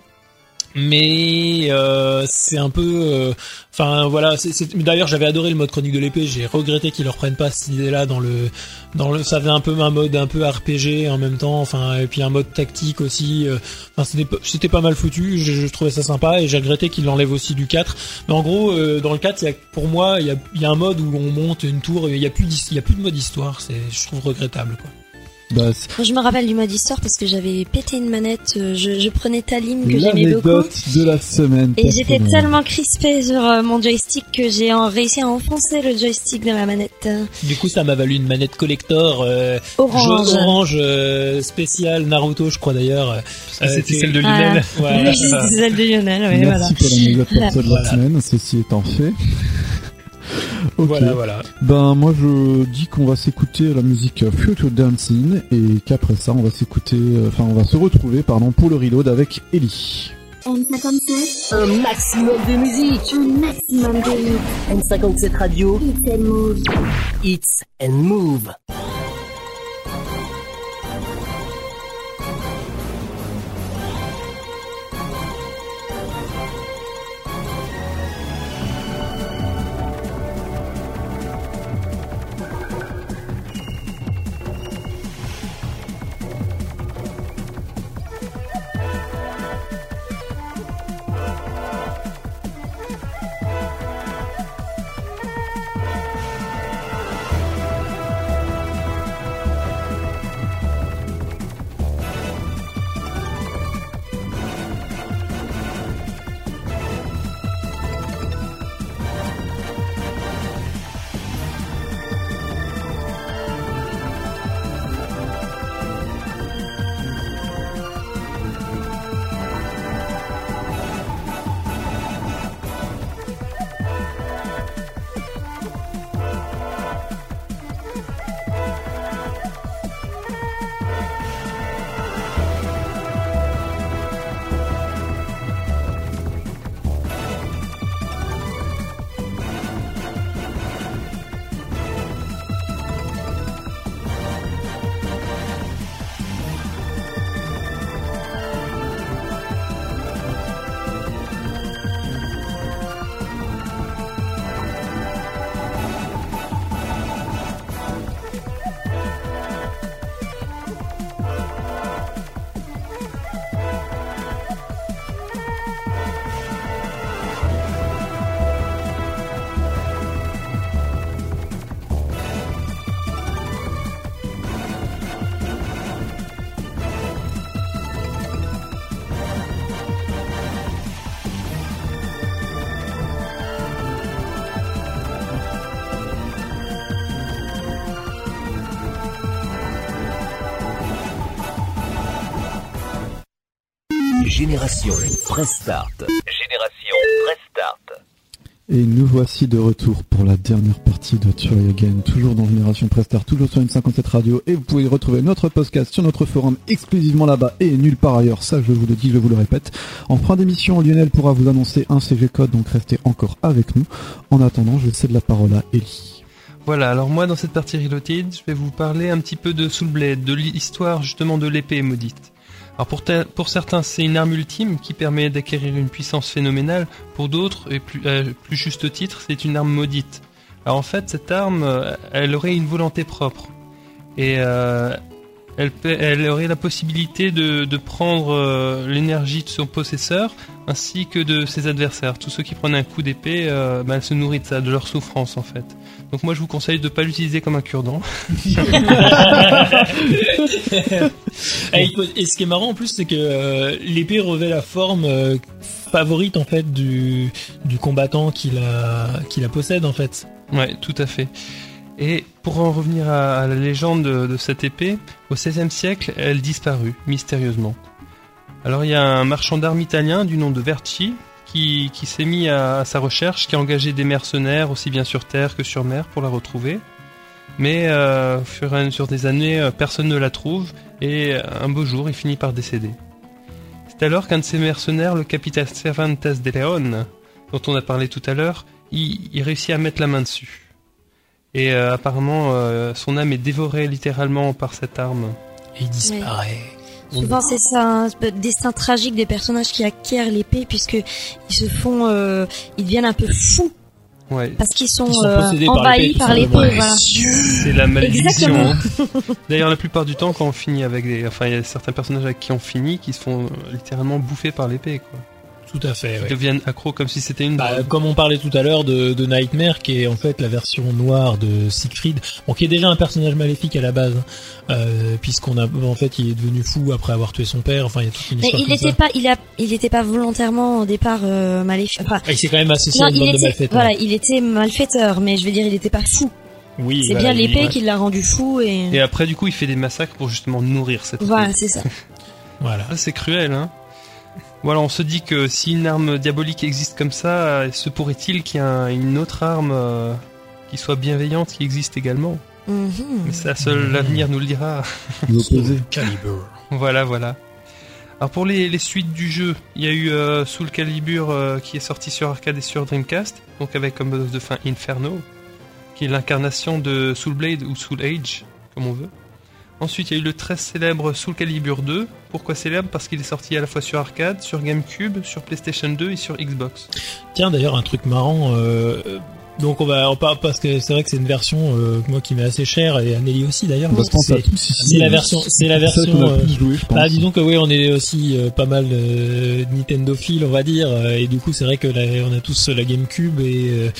Mais euh, c'est un peu, enfin voilà. C'est, c'est, mais d'ailleurs, j'avais adoré le mode chronique de l'épée. J'ai regretté qu'ils ne reprennent pas cette idée-là dans le, dans le. Ça faisait un peu un mode un peu R P G en même temps. Enfin et puis un mode tactique aussi. euh, Enfin c'était, pas- c'était pas mal foutu. Je, je trouvais ça sympa et j'ai regretté qu'ils l'enlèvent aussi du quatre. Mais en gros, euh, dans le quatre, il y a, pour moi, il y a, il y a un mode où on monte une tour et il y a plus, d'his- il y a plus de mode histoire. C'est, je trouve regrettable quoi. Bah, c'est... Moi, je me rappelle du mode histoire parce que j'avais pété une manette, je, je prenais Talim que j'aimais beaucoup. L'anecdote de la semaine. Et j'étais tellement crispée sur euh, mon joystick que j'ai en, réussi à enfoncer le joystick dans la manette. Du coup, ça m'a valu une manette collector euh, orange, jaune, orange euh, spéciale Naruto, je crois d'ailleurs. Euh, c'était celle de voilà. Lionel. Voilà. Oui, c'était celle de Lionel. Oui, Merci voilà. pour l'anecdote perso de la Voilà. semaine. Ceci étant fait. Ok. Voilà, voilà. Ben moi je dis qu'on va s'écouter la musique Future Dancing et qu'après ça on va s'écouter, enfin on va se retrouver pardon pour le reload avec Ellie. M cinquante-sept, Un maximum de musique. un maximum de hits. M cinquante-sept Radio. Hits and Move. Hits and Move. Génération Press Start. Génération Press Start. Et nous voici de retour pour la dernière partie de Try Again, toujours dans Génération Press Start, toujours sur une cinquante-sept Radio, et vous pouvez retrouver notre podcast sur notre forum exclusivement là-bas et nulle part ailleurs, ça je vous le dis, je vous le répète. En fin d'émission, Lionel pourra vous annoncer un C G code, donc restez encore avec nous. En attendant, je cède la parole à Ellie. Voilà, alors moi dans cette partie Reloaded, je vais vous parler un petit peu de Soul Blade, de l'histoire justement de l'épée maudite. Alors pour, ta- pour certains c'est une arme ultime qui permet d'acquérir une puissance phénoménale, pour d'autres, et plus, euh, plus juste titre, c'est une arme maudite. Alors en fait cette arme, euh, elle aurait une volonté propre, et euh, elle, peut- elle aurait la possibilité de, de prendre euh, l'énergie de son possesseur, ainsi que de ses adversaires. Tous ceux qui prennent un coup d'épée, euh, bah, elle se nourrit de ça, de leur souffrance en fait. Donc moi je vous conseille de pas l'utiliser comme un cure-dent. Et, et ce qui est marrant en plus, c'est que euh, l'épée revêt la forme euh, favorite en fait du du combattant qui la qui la possède en fait. Ouais, tout à fait. Et pour en revenir à, à la légende de, de cette épée, au seizième siècle, elle disparut mystérieusement. Alors il y a un marchand d'armes italien du nom de Verci qui, qui s'est mis à, à sa recherche, qui a engagé des mercenaires aussi bien sur terre que sur mer pour la retrouver. Mais euh, au fur et à mesure des années, euh, personne ne la trouve et un beau jour, il finit par décéder. C'est alors qu'un de ces mercenaires, le capitaine Cervantes de León, dont on a parlé tout à l'heure, il, il réussit à mettre la main dessus. Et euh, apparemment, euh, son âme est dévorée littéralement par cette arme. Et il disparaît. Souvent c'est ça, un destin tragique des personnages qui acquièrent l'épée, puisque ils se font, euh, ils deviennent un peu fous Ouais. parce qu'ils sont, Ils sont euh, possédés par envahis l'épée, par tout l'épée. simplement. Voilà. C'est la malédiction. Exactement. Hein. D'ailleurs, la plupart du temps, quand on finit avec des, enfin, il y a certains personnages avec qui on finit qui se font euh, littéralement bouffer par l'épée, quoi. Tout à fait, Ils ouais. deviennent accros comme si c'était une Bah, drogue. comme on parlait tout à l'heure de, de Nightmare, qui est en fait la version noire de Siegfried, bon, qui est déjà un personnage maléfique à la base, hein, euh, puisqu'on a, en fait, il est devenu fou après avoir tué son père. Enfin, il y a toute une Mais histoire il comme était ça. pas, il a, il était pas volontairement au départ euh, maléfique. Enfin, Ah, il s'est quand même associé non, à une il bande de était, malfaiteurs. voilà, il était malfaiteur, mais je veux dire, il était pas fou. Oui, C'est voilà, bien il- l'épée ouais. qui l'a rendu fou et. Et après, du coup, il fait des massacres pour justement nourrir cette Voilà, épée. c'est ça. Voilà. Ah, c'est cruel, hein. Voilà, on se dit que si une arme diabolique existe comme ça, euh, se pourrait-il qu'il y ait un- une autre arme euh, qui soit bienveillante qui existe également. Mhm. Mais ça, seul l'avenir nous le dira. L'opposé. Calibur. Voilà, voilà. Alors pour les, les suites du jeu, il y a eu euh, Soul Calibur euh, qui est sorti sur arcade et sur Dreamcast, donc avec comme boss de fin Inferno, qui est l'incarnation de Soul Blade ou Soul Age, comme on veut. Ensuite, il y a eu le très célèbre Soul Calibur deux. Pourquoi célèbre? Parce qu'il est sorti à la fois sur arcade, sur GameCube, sur PlayStation deux et sur Xbox. Tiens, d'ailleurs, un truc marrant. Euh, donc on va, on part parce que c'est vrai que c'est une version euh, moi qui m'est assez chère et à Nelly aussi d'ailleurs. Bah, je pense à C'est- tous ici. c'est la version- c'est la celle version, qu'on a euh, plus joué, je pense. Bah, disons que oui, on est aussi euh, pas mal euh, Nintendo-phile, on va dire, euh, et du coup, c'est vrai que là, on a tous la GameCube et euh,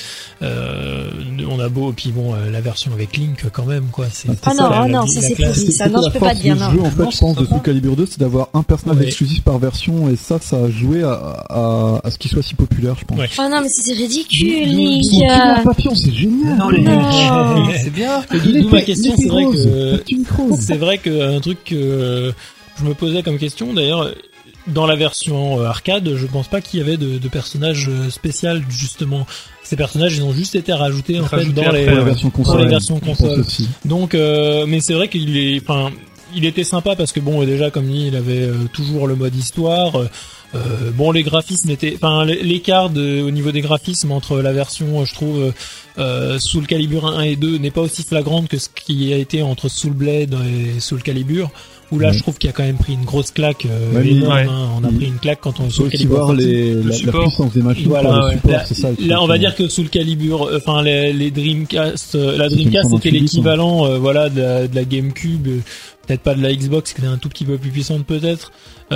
euh, on a beau, et puis bon, euh, la version avec Link quand même, quoi. C'est, Ah c'est non, la- ah la- non, la ça c'est classe. pourri, ça. Non, je peux pas te dire non. Le jeu, en fait, Non, je pense, c'est de pas Soul Calibur deux, c'est d'avoir un personnage Ouais. exclusif par version, et ça, ça a joué à, à, à ce qu'il soit si populaire, je pense. Ouais. Ah non, mais c'est ridicule, D'où- Link. d'où- d'où euh. un papillon, c'est génial. Non, les- Non. C'est bien. Et d'où- d'où ma question, c'est vrai que Neptune Rose. c'est vrai que un truc que je me posais comme question, d'ailleurs, dans la version euh, arcade, je pense pas qu'il y avait de, de personnages euh, spécial justement. Ces personnages, ils ont juste été rajoutés en fait Rajoutés dans les, après, Pour la ouais. version pour console. les versions je pense console. aussi. Donc, euh, mais c'est vrai qu'il est, enfin, il était sympa parce que bon, déjà comme dit, il avait euh, toujours le mode histoire. Euh, bon, les graphismes étaient, enfin, l'écart de, au niveau des graphismes entre la version, je trouve, euh, Soul Calibur un et deux n'est pas aussi flagrante que ce qui a été entre Soul Blade et Soul Calibur. Où là, Ouais. je trouve qu'il y a quand même pris une grosse claque euh, Ouais, mais- énorme. ouais. hein. On a Il- pris une claque quand on Il faut Soul aussi Calibur. voir les, Le la, la support. puissance des machines Voilà, pour le ouais. support, Là, c'est ça. le truc, là, on va euh. dire que Soul Calibur, euh, enfin les, les Dreamcast, euh, la C'était une Dreamcast cent c'était vingt-huit, l'équivalent, euh, voilà, de la, de la GameCube, euh, peut-être pas de la Xbox, qui était un tout petit peu plus puissante peut-être.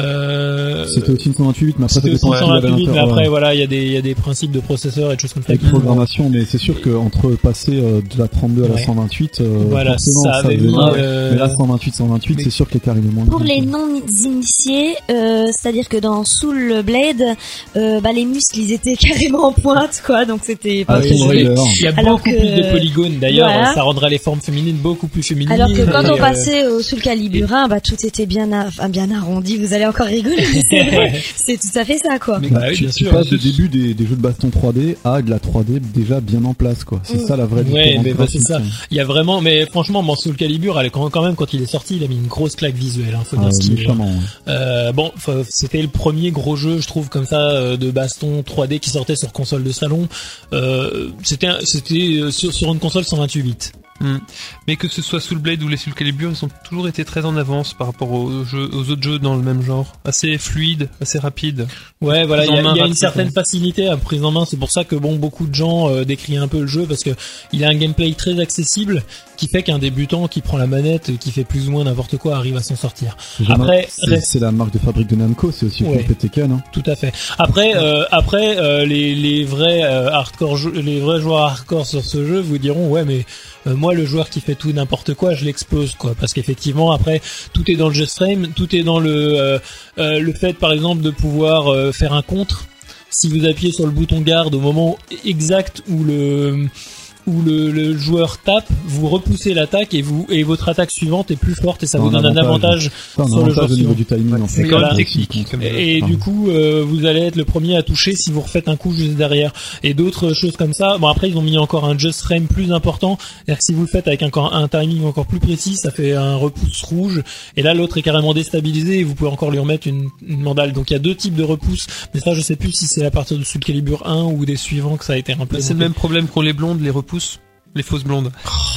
Euh, C'était aussi une cent vingt-huit, mais après, ça c'était aussi dépend cent de la vingt-huit, mais valeur, après ouais. voilà, il y a des, il y a des principes de processeurs et de choses comme ça. Avec qui- programmation, mais c'est sûr qu'entre passer euh, de la trente-deux à la Ouais. cent vingt-huit, euh, Voilà, forcément, ça avait faisait mis, mal. euh, Mais là, cent vingt-huit, cent vingt-huit, mais- c'est sûr que l'écart il est moins Pour grand, les quoi. non-initiés, euh, c'est-à-dire que dans Soul Blade, euh, bah les muscles ils étaient carrément en pointe, quoi. Donc c'était pas Ah, oui, c'est très vrai. joli. Il y a Alors beaucoup que- plus de polygones d'ailleurs, Voilà. ça rendra les formes féminines beaucoup plus féminines. Alors que quand et, on euh, passait au Soul Calibur un, bah tout était bien, a- enfin, bien arrondi. Vous allez encore rigoler, mais c'est vrai. C'est tout à fait ça, quoi. Mais Bah, bah oui, tu, bien tu sûr. passes du début des, des jeux de baston trois D à de la trois D déjà bien en place, quoi. C'est Mm. ça la vraie Ouais, différence. mais bah, c'est graphique, ça. hein. Il y a vraiment, mais franchement, bon, Soul Calibur, elle, quand, quand même, quand il est sorti, il a mis une grosse claque visuelle, hein, faut dire Ah, ce qu'il est. méchamment, ouais. Euh, bon, faut- c'était le premier gros jeu, je trouve, comme ça, euh, de baston trois D qui sortait sur console de salon. Euh, c'était, un- c'était euh, sur, sur une console cent vingt-huit bits. Hmm. Mais que ce soit Soul Blade ou les Soul Calibur, ils ont toujours été très en avance par rapport aux, jeux, aux autres jeux dans le même genre. Assez fluide, assez rapide. Ouais, voilà, il Prise y en a, main il y a une rapide, certaine ouais. facilité à prise en main. C'est pour ça que bon, beaucoup de gens euh, décrient un peu le jeu parce que il a un gameplay très accessible qui fait qu'un débutant qui prend la manette, et qui fait plus ou moins n'importe quoi, arrive à s'en sortir. J'aimerais- Après, c'est reste- c'est la marque de fabrique de Namco, c'est aussi Ouais. occupé Tekken, hein. Tout à fait. Après, euh, après euh, les, les vrais euh, hardcore, jou- les vrais joueurs hardcore sur ce jeu vous diront ouais, mais euh, moi le joueur qui fait tout n'importe quoi, je l'explose quoi, parce qu'effectivement après tout est dans le just frame, tout est dans le euh, euh, le fait par exemple de pouvoir euh, faire un contre. Si vous appuyez sur le bouton garde au moment exact où le où le, le joueur tape, vous repoussez l'attaque et vous et votre attaque suivante est plus forte et ça Un vous donne un avantage. avantage. Ça, on a Sur le avantage joueur au niveau suivant. du timing, en fait. c'est quand voilà. même C'est technique aussi comme jeu. Et Enfin, du coup, euh, vous allez être le premier à toucher si vous refaites un coup juste derrière. Et d'autres choses comme ça. Bon, après, ils ont mis encore un just frame plus important. C'est-à-dire que si vous le faites avec un, un timing encore plus précis, ça fait un repousse rouge. Et là, l'autre est carrément déstabilisé et vous pouvez encore lui remettre une, une mandale. Donc, il y a deux types de repousses. Mais ça, je sais plus si c'est à partir de Soul Calibur un ou des suivants que ça a été Bah, implémenté. c'est le même problème qu'ont les blondes, les repousses. Les fausses blondes.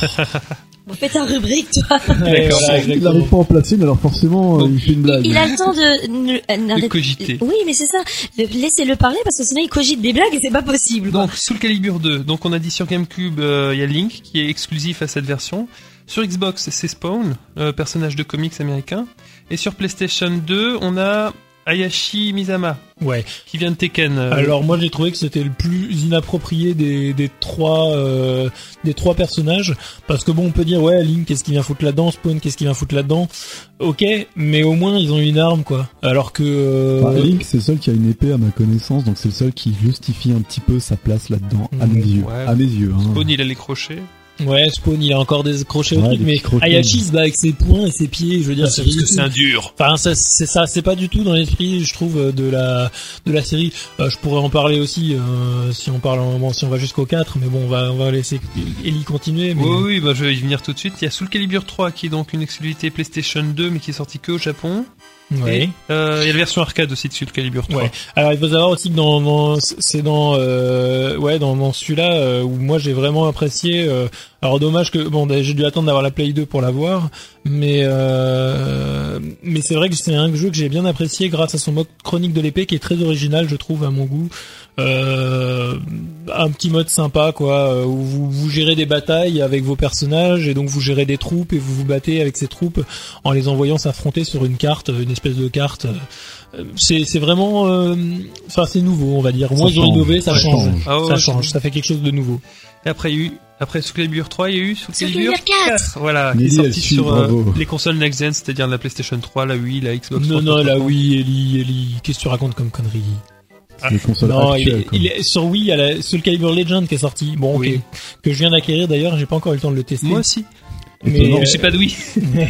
Bon, fais ta rubrique, toi. Ouais, voilà, il exactement. n'arrive pas à en placer, mais alors forcément, euh, il fait une blague. Il a le temps de, ne- euh, De n'arrête- cogiter. Oui, mais c'est ça. Le- Laissez-le parler parce que sinon il cogite des blagues et c'est pas possible. quoi. Donc, Soul Calibur deux. Donc, on a dit sur GameCube, euh, il y a Link, qui est exclusif à cette version. Sur Xbox, c'est Spawn, euh, personnage de comics américain. Et sur PlayStation deux, on a Hayashi Mizama, Ouais. qui vient de Tekken. euh, Alors moi j'ai trouvé que c'était le plus inapproprié des des trois euh, des trois personnages parce que bon on peut dire ouais Link qu'est-ce qu'il vient foutre là-dedans, Spawn qu'est-ce qu'il vient foutre là-dedans, ok mais au moins ils ont une arme quoi alors que euh, Bah, Link, c'est le seul qui a une épée à ma connaissance, donc c'est le seul qui justifie un petit peu sa place là-dedans, à mes yeux. Ouais. À mes yeux. Hein. Spawn, il a les crochets. ouais Spawn il a encore des crochets au Ouais, truc des mais petits crochets. Hayashi se bat avec ses poings et ses pieds je veux dire C'est parce que c'est un dur. Enfin, ça, c'est ça, c'est pas du tout dans l'esprit, je trouve, de la de la série. Euh, je pourrais en parler aussi euh, si on parle, en, bon, si on va jusqu'au quatre, mais bon, on va on va laisser Ellie continuer. Mais... Oui, oui, bah, je vais y venir tout de suite. Il y a Soul Calibur trois qui est donc une exclusivité PlayStation deux mais qui est sorti que au Japon. Ouais. Et euh, il y a la version arcade aussi de Soul Calibur trois. Ouais. Alors il faut savoir aussi que dans, dans c'est dans euh, ouais dans, dans celui-là euh, où moi j'ai vraiment apprécié. Euh, alors dommage que bon j'ai dû attendre d'avoir la Play deux pour la voir, mais euh, mais c'est vrai que c'est un jeu que j'ai bien apprécié grâce à son mode chronique de l'épée qui est très original je trouve à mon goût. Euh, un petit mode sympa quoi euh, où vous, vous gérez des batailles avec vos personnages et donc vous gérez des troupes et vous vous battez avec ces troupes en les envoyant s'affronter sur une carte, une espèce de carte. Euh, c'est c'est vraiment euh, enfin c'est nouveau on va dire. Moi Ça ils ont change, innové, ça ça change, change. Ah ouais, ça c'est change, bon. ça fait quelque chose de nouveau. Et après, il y a eu, après Soul Calibur trois, il y a eu Soul Soul Calibur Calibur quatre. Voilà, qui est Nelly, elle sorti suit, sur euh, bravo. les consoles next-gen, c'est-à-dire la PlayStation trois, la Wii, la Xbox Non trois non cent là soixante. oui Ellie Ellie qu'est-ce que tu racontes comme connerie? C'est les consoles Non, il actuelles. est, quoi. il est sur Wii, il y a la Soul Calibur Legend qui est sorti. Bon, ok. Oui. Que je viens d'acquérir d'ailleurs, j'ai pas encore eu le temps de le tester. Moi aussi. mais Étonnant. Mais j'ai pas de Wii.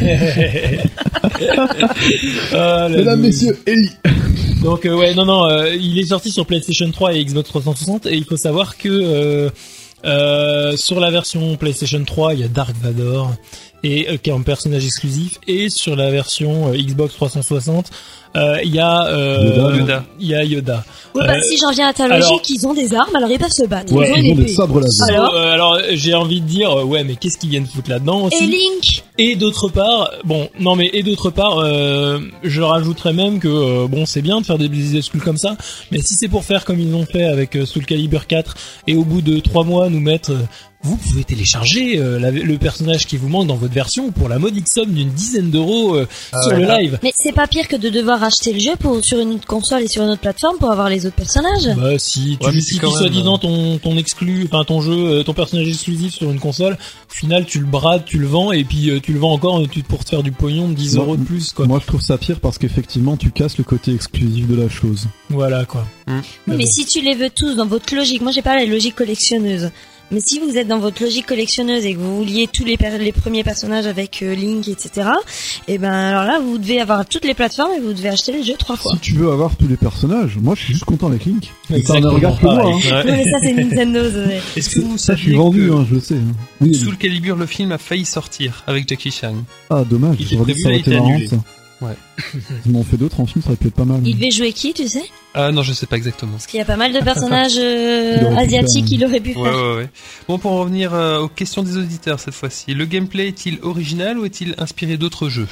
Ah, la Mesdames, douille. messieurs, Ellie. Donc euh, ouais, non, non, euh, il est sorti sur PlayStation trois et Xbox trois cent soixante et il faut savoir que euh, euh, sur la version PlayStation trois, il y a Dark Vador et euh, qui est un personnage exclusif et sur la version euh, Xbox trois cent soixante, euh, il y a euh, Yoda. il y a Yoda. Ouais, bah, Euh, si j'en viens à ta alors- logique, ils ont des armes, alors ils peuvent se battre. Ouais, ils ont ils une ont des épée. sabres laser. Alors Euh, alors j'ai envie de dire euh, ouais mais qu'est-ce qu'ils viennent foutre là-dedans aussi? Et Link Et d'autre part, bon, non mais et d'autre part, euh, je rajouterais même que euh, bon, c'est bien de faire des, des exclus comme ça, mais si c'est pour faire comme ils l'ont fait avec euh, Soul Calibur quatre et au bout de trois mois nous mettre, euh, vous pouvez télécharger euh, la- le personnage qui vous manque dans votre version pour la modique somme d'une dizaine d'euros euh, sur le live. Mais c'est pas pire que de devoir acheter le jeu pour sur une autre console et sur une autre plateforme pour avoir les autres personnages. Bah si tu Ouais, mais justifies c'est quand même, soi-disant ton ton exclu, enfin ton jeu, euh, ton personnage exclusif sur une console, au final tu le brades, tu le vends et puis euh, tu le vends encore euh, tu, pour te faire du pognon de dix Moi- euros de plus quoi. Moi, je trouve ça pire parce qu'effectivement, tu casses le côté exclusif de la chose. Voilà quoi. Oui, Mais mais bon. si tu les veux tous dans votre logique, moi j'ai pas la logique collectionneuse. Mais si vous êtes dans votre logique collectionneuse et que vous vouliez tous les, per- les premiers personnages avec euh, Link, et cetera, et ben alors là vous devez avoir toutes les plateformes et vous devez acheter le jeu trois fois. Si tu veux avoir tous les personnages, moi, je suis juste content avec Link. Et ça ne Exactement regarde que moi. pareil. Hein. Ouais, mais ça c'est Nintendo. ça, ouais. Est-ce que vous Ça, je suis saviez vendu, que hein, je le sais. Hein. Oui, Soul Calibur, le film, a failli sortir avec Jackie Chan? ah, dommage. Il était J'aurais dit prévu, que ça aurait il a été été marrant, annulé. ça. Ouais. Ils m'ont fait d'autres en film, ça aurait pu être pas mal. Il devait jouer qui, tu sais? Ah non, je sais pas exactement. Parce qu'il y a pas mal de personnages euh, Il aurait pu asiatiques faire. qu'il aurait pu Ouais, faire. ouais, ouais. Bon, pour en revenir euh, aux questions des auditeurs cette fois-ci, le gameplay est-il original ou est-il inspiré d'autres jeux?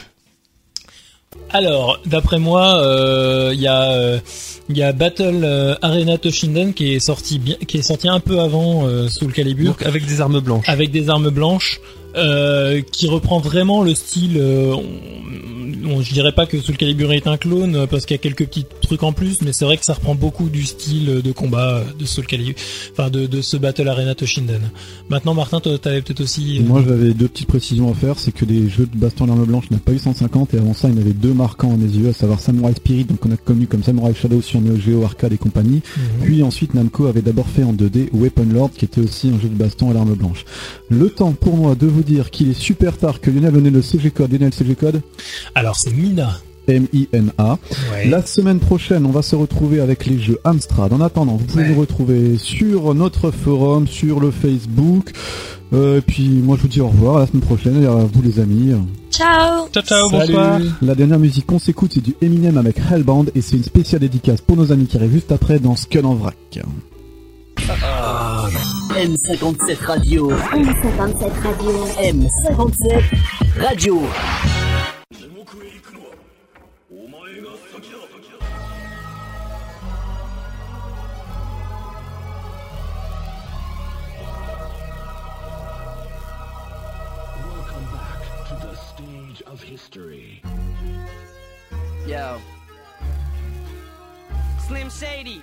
Alors, d'après moi, euh, il y a euh, il y a Battle euh, Arena Toshinden qui est sorti bien, qui est sorti un peu avant euh, Soul Calibur, Donc avec des armes blanches. avec des armes blanches, euh, qui reprend vraiment le style. Euh, on, on- je dirais pas que Soul Calibur est un clone euh, parce qu'il y a quelques petits trucs en plus, mais c'est vrai que ça reprend beaucoup du style de combat euh, de Soul Calibur, enfin de, de ce Battle Arena Toshinden. Maintenant, Martin, toi, t'avais peut-être aussi. euh, Moi, j'avais deux petites précisions à faire. C'est que les jeux de baston à l'arme blanche n'ont pas eu cent cinquante et avant ça, il y en avait deux marquants à mes yeux, à savoir Samurai Spirit, donc on a connu comme Samurai Shadow sur Neo Geo, Arcade et compagnie. mhm. Puis ensuite, Namco avait d'abord fait en deux D Weapon Lord, qui était aussi un jeu de baston à l'arme blanche. Le temps pour moi de vous dire qu'il est super tard, que Lionel donnait le C G code. Lionel, C G code Alors c'est Mina. M I N A. Ouais. La semaine prochaine, on va se retrouver avec les jeux Amstrad. En attendant, vous pouvez Ouais. nous retrouver sur notre forum, sur le Facebook. Euh, et puis moi, je vous dis au revoir à la semaine prochaine et à vous les amis. Ciao. Ciao, ciao, Salut. bonsoir. La dernière musique qu'on s'écoute, c'est du Eminem avec Hellbound et c'est une spéciale dédicace pour nos amis qui arrivent juste après dans Skull en vrac. M cinquante-sept Radio. M cinquante-sept Radio. M cinquante-sept Radio. Welcome back to the stage of history. Yo. Slim Shady.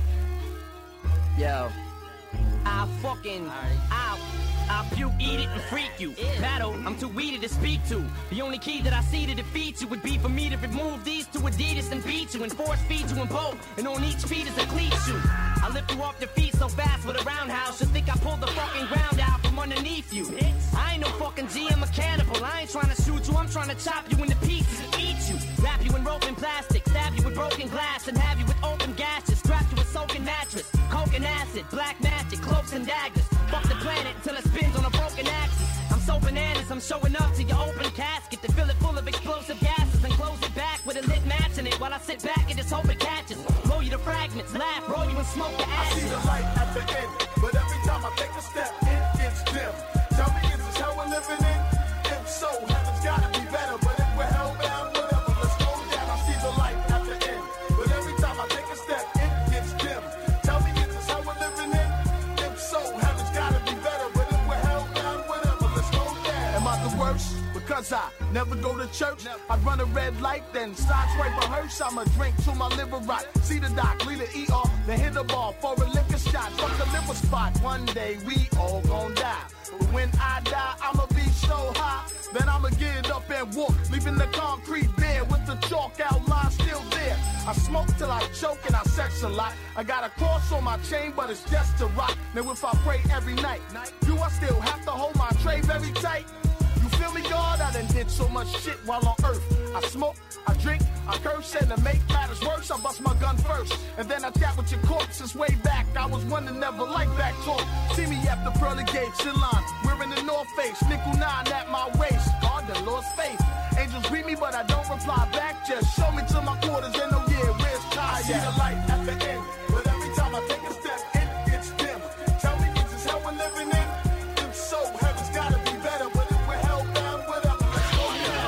Yo. I'll fucking, I'll, I'll puke, eat it, and freak you. Battle, I'm too weedy to speak to. The only key that I see to defeat you would be for me to remove these two Adidas and beat you and force feed you in both. And on each feet is a cleat shoe. I lift you off your feet so fast with a roundhouse, you think I pulled the fucking ground out from underneath you. I ain't no fucking G, I'm a cannibal. I ain't trying to shoot you, I'm trying to chop you into pieces and eat you. Wrap you in rope and plastic, stab you with broken glass, and have you with open gashes. Strap you with soaking mattress, coke and acid, black magic, cloaks and daggers. Fuck the planet till it spins on a broken axis. I'm so bananas, I'm showing up to your open casket to fill it full of explosive gases and close it back with a lit match in it while I sit back and just hope it catches. Blow you to fragments, laugh, roll you and smoke the ashes. I see the light at the end, but every time I take a step, it gets dim. Tell me, is this how we're living in? If so, heaven's gotta be better, but if we're hellbound, whatever, let's go down. I see the light at the end, but every time I take a step, it gets dim. Tell me, is this how we're living in? If so, heaven's gotta be better, but if we're hellbound, whatever, let's go down. Am I the worst? Because I never go to church. I run a red light, then sideswipe a hearse. I'ma drink till my liver rot. See the doc, lead the E R, then hit the ball for a liquor shot. Fuck the liver spot. One day we all gon' die. But when I die, I'ma be so high that I'ma get up and walk, leaving the concrete bare with the chalk outline still there. I smoke till I choke and I sex a lot. I got a cross on my chain, but it's just to rock. Now if I pray every night, do I still have to hold my tray very tight? You feel me, God? I done did so much shit while on earth. I smoke, I drink, I curse, and to make matters worse, I bust my gun first. And then I chat with your corpse since way back. I was one that never liked back talk. See me at the pearly gates in line, wearing the North Face, nickel nine at my waist. God done lost faith. Angels greet me, but I don't reply back. Just show me to my quarters and oh yeah, where's Ty? I see the light at the end, but every time I take a step, it gets dim. Tell me, is this how we're living in? If so, heaven's gotta be better, but if we're hellbound, whatever, let's go down.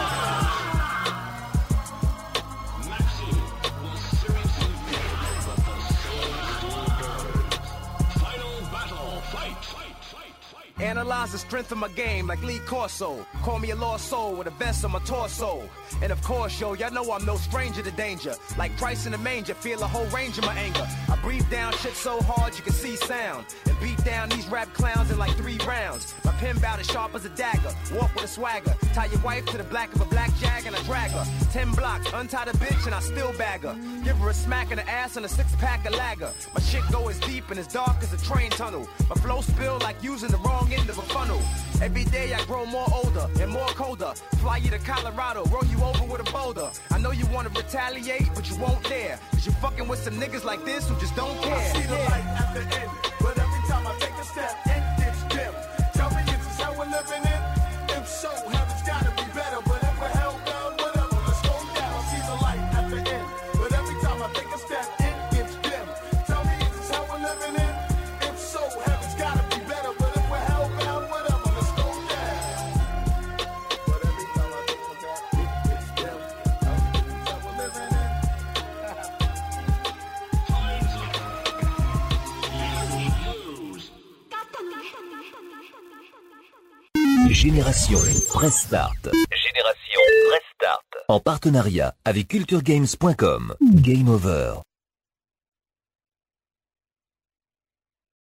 Maxi will seriously feel that the soul still burns. Final battle, fight, fight, fight, fight. Analyze the strength of my game like Lee Corso. Call me a lost soul with a vest on my torso. And of course, yo, y'all know I'm no stranger to danger. Like Christ in the manger, feel a whole range of my anger. I breathe down shit so hard you can see sound. And beat down these rap clowns in like three rounds. My pen bout as sharp as a dagger. Walk with a swagger. Tie your wife to the black of a black jag and I drag her. Ten blocks, untie the bitch and I still bag her. Give her a smack in the ass and a six pack of lager. My shit go as deep and as dark as a train tunnel. My flow spill like using the wrong end of a funnel. Every day I grow more older and more colder. Fly you to Colorado, roll you over with a boulder. I know you wanna retaliate, but you won't dare. Cause you're fucking with some niggas like this who just don't care. I see the Yeah. light at the end, but every time I take a step, it gets dim. Tell me, is this how we're living in? If so, heaven's gotta be better, but if we're hellbound, whatever, let's go down. I see the light at the end, but every time I take a step, it gets dim. Tell me, is this how we're living in? If so, heaven's gotta be better, but if we're hellbound, whatever, let's go down. But every time I take a step, it gets dim. Tell me, is this how we're living in? Génération Restart. Génération Restart. En partenariat avec culture games point com. Game over.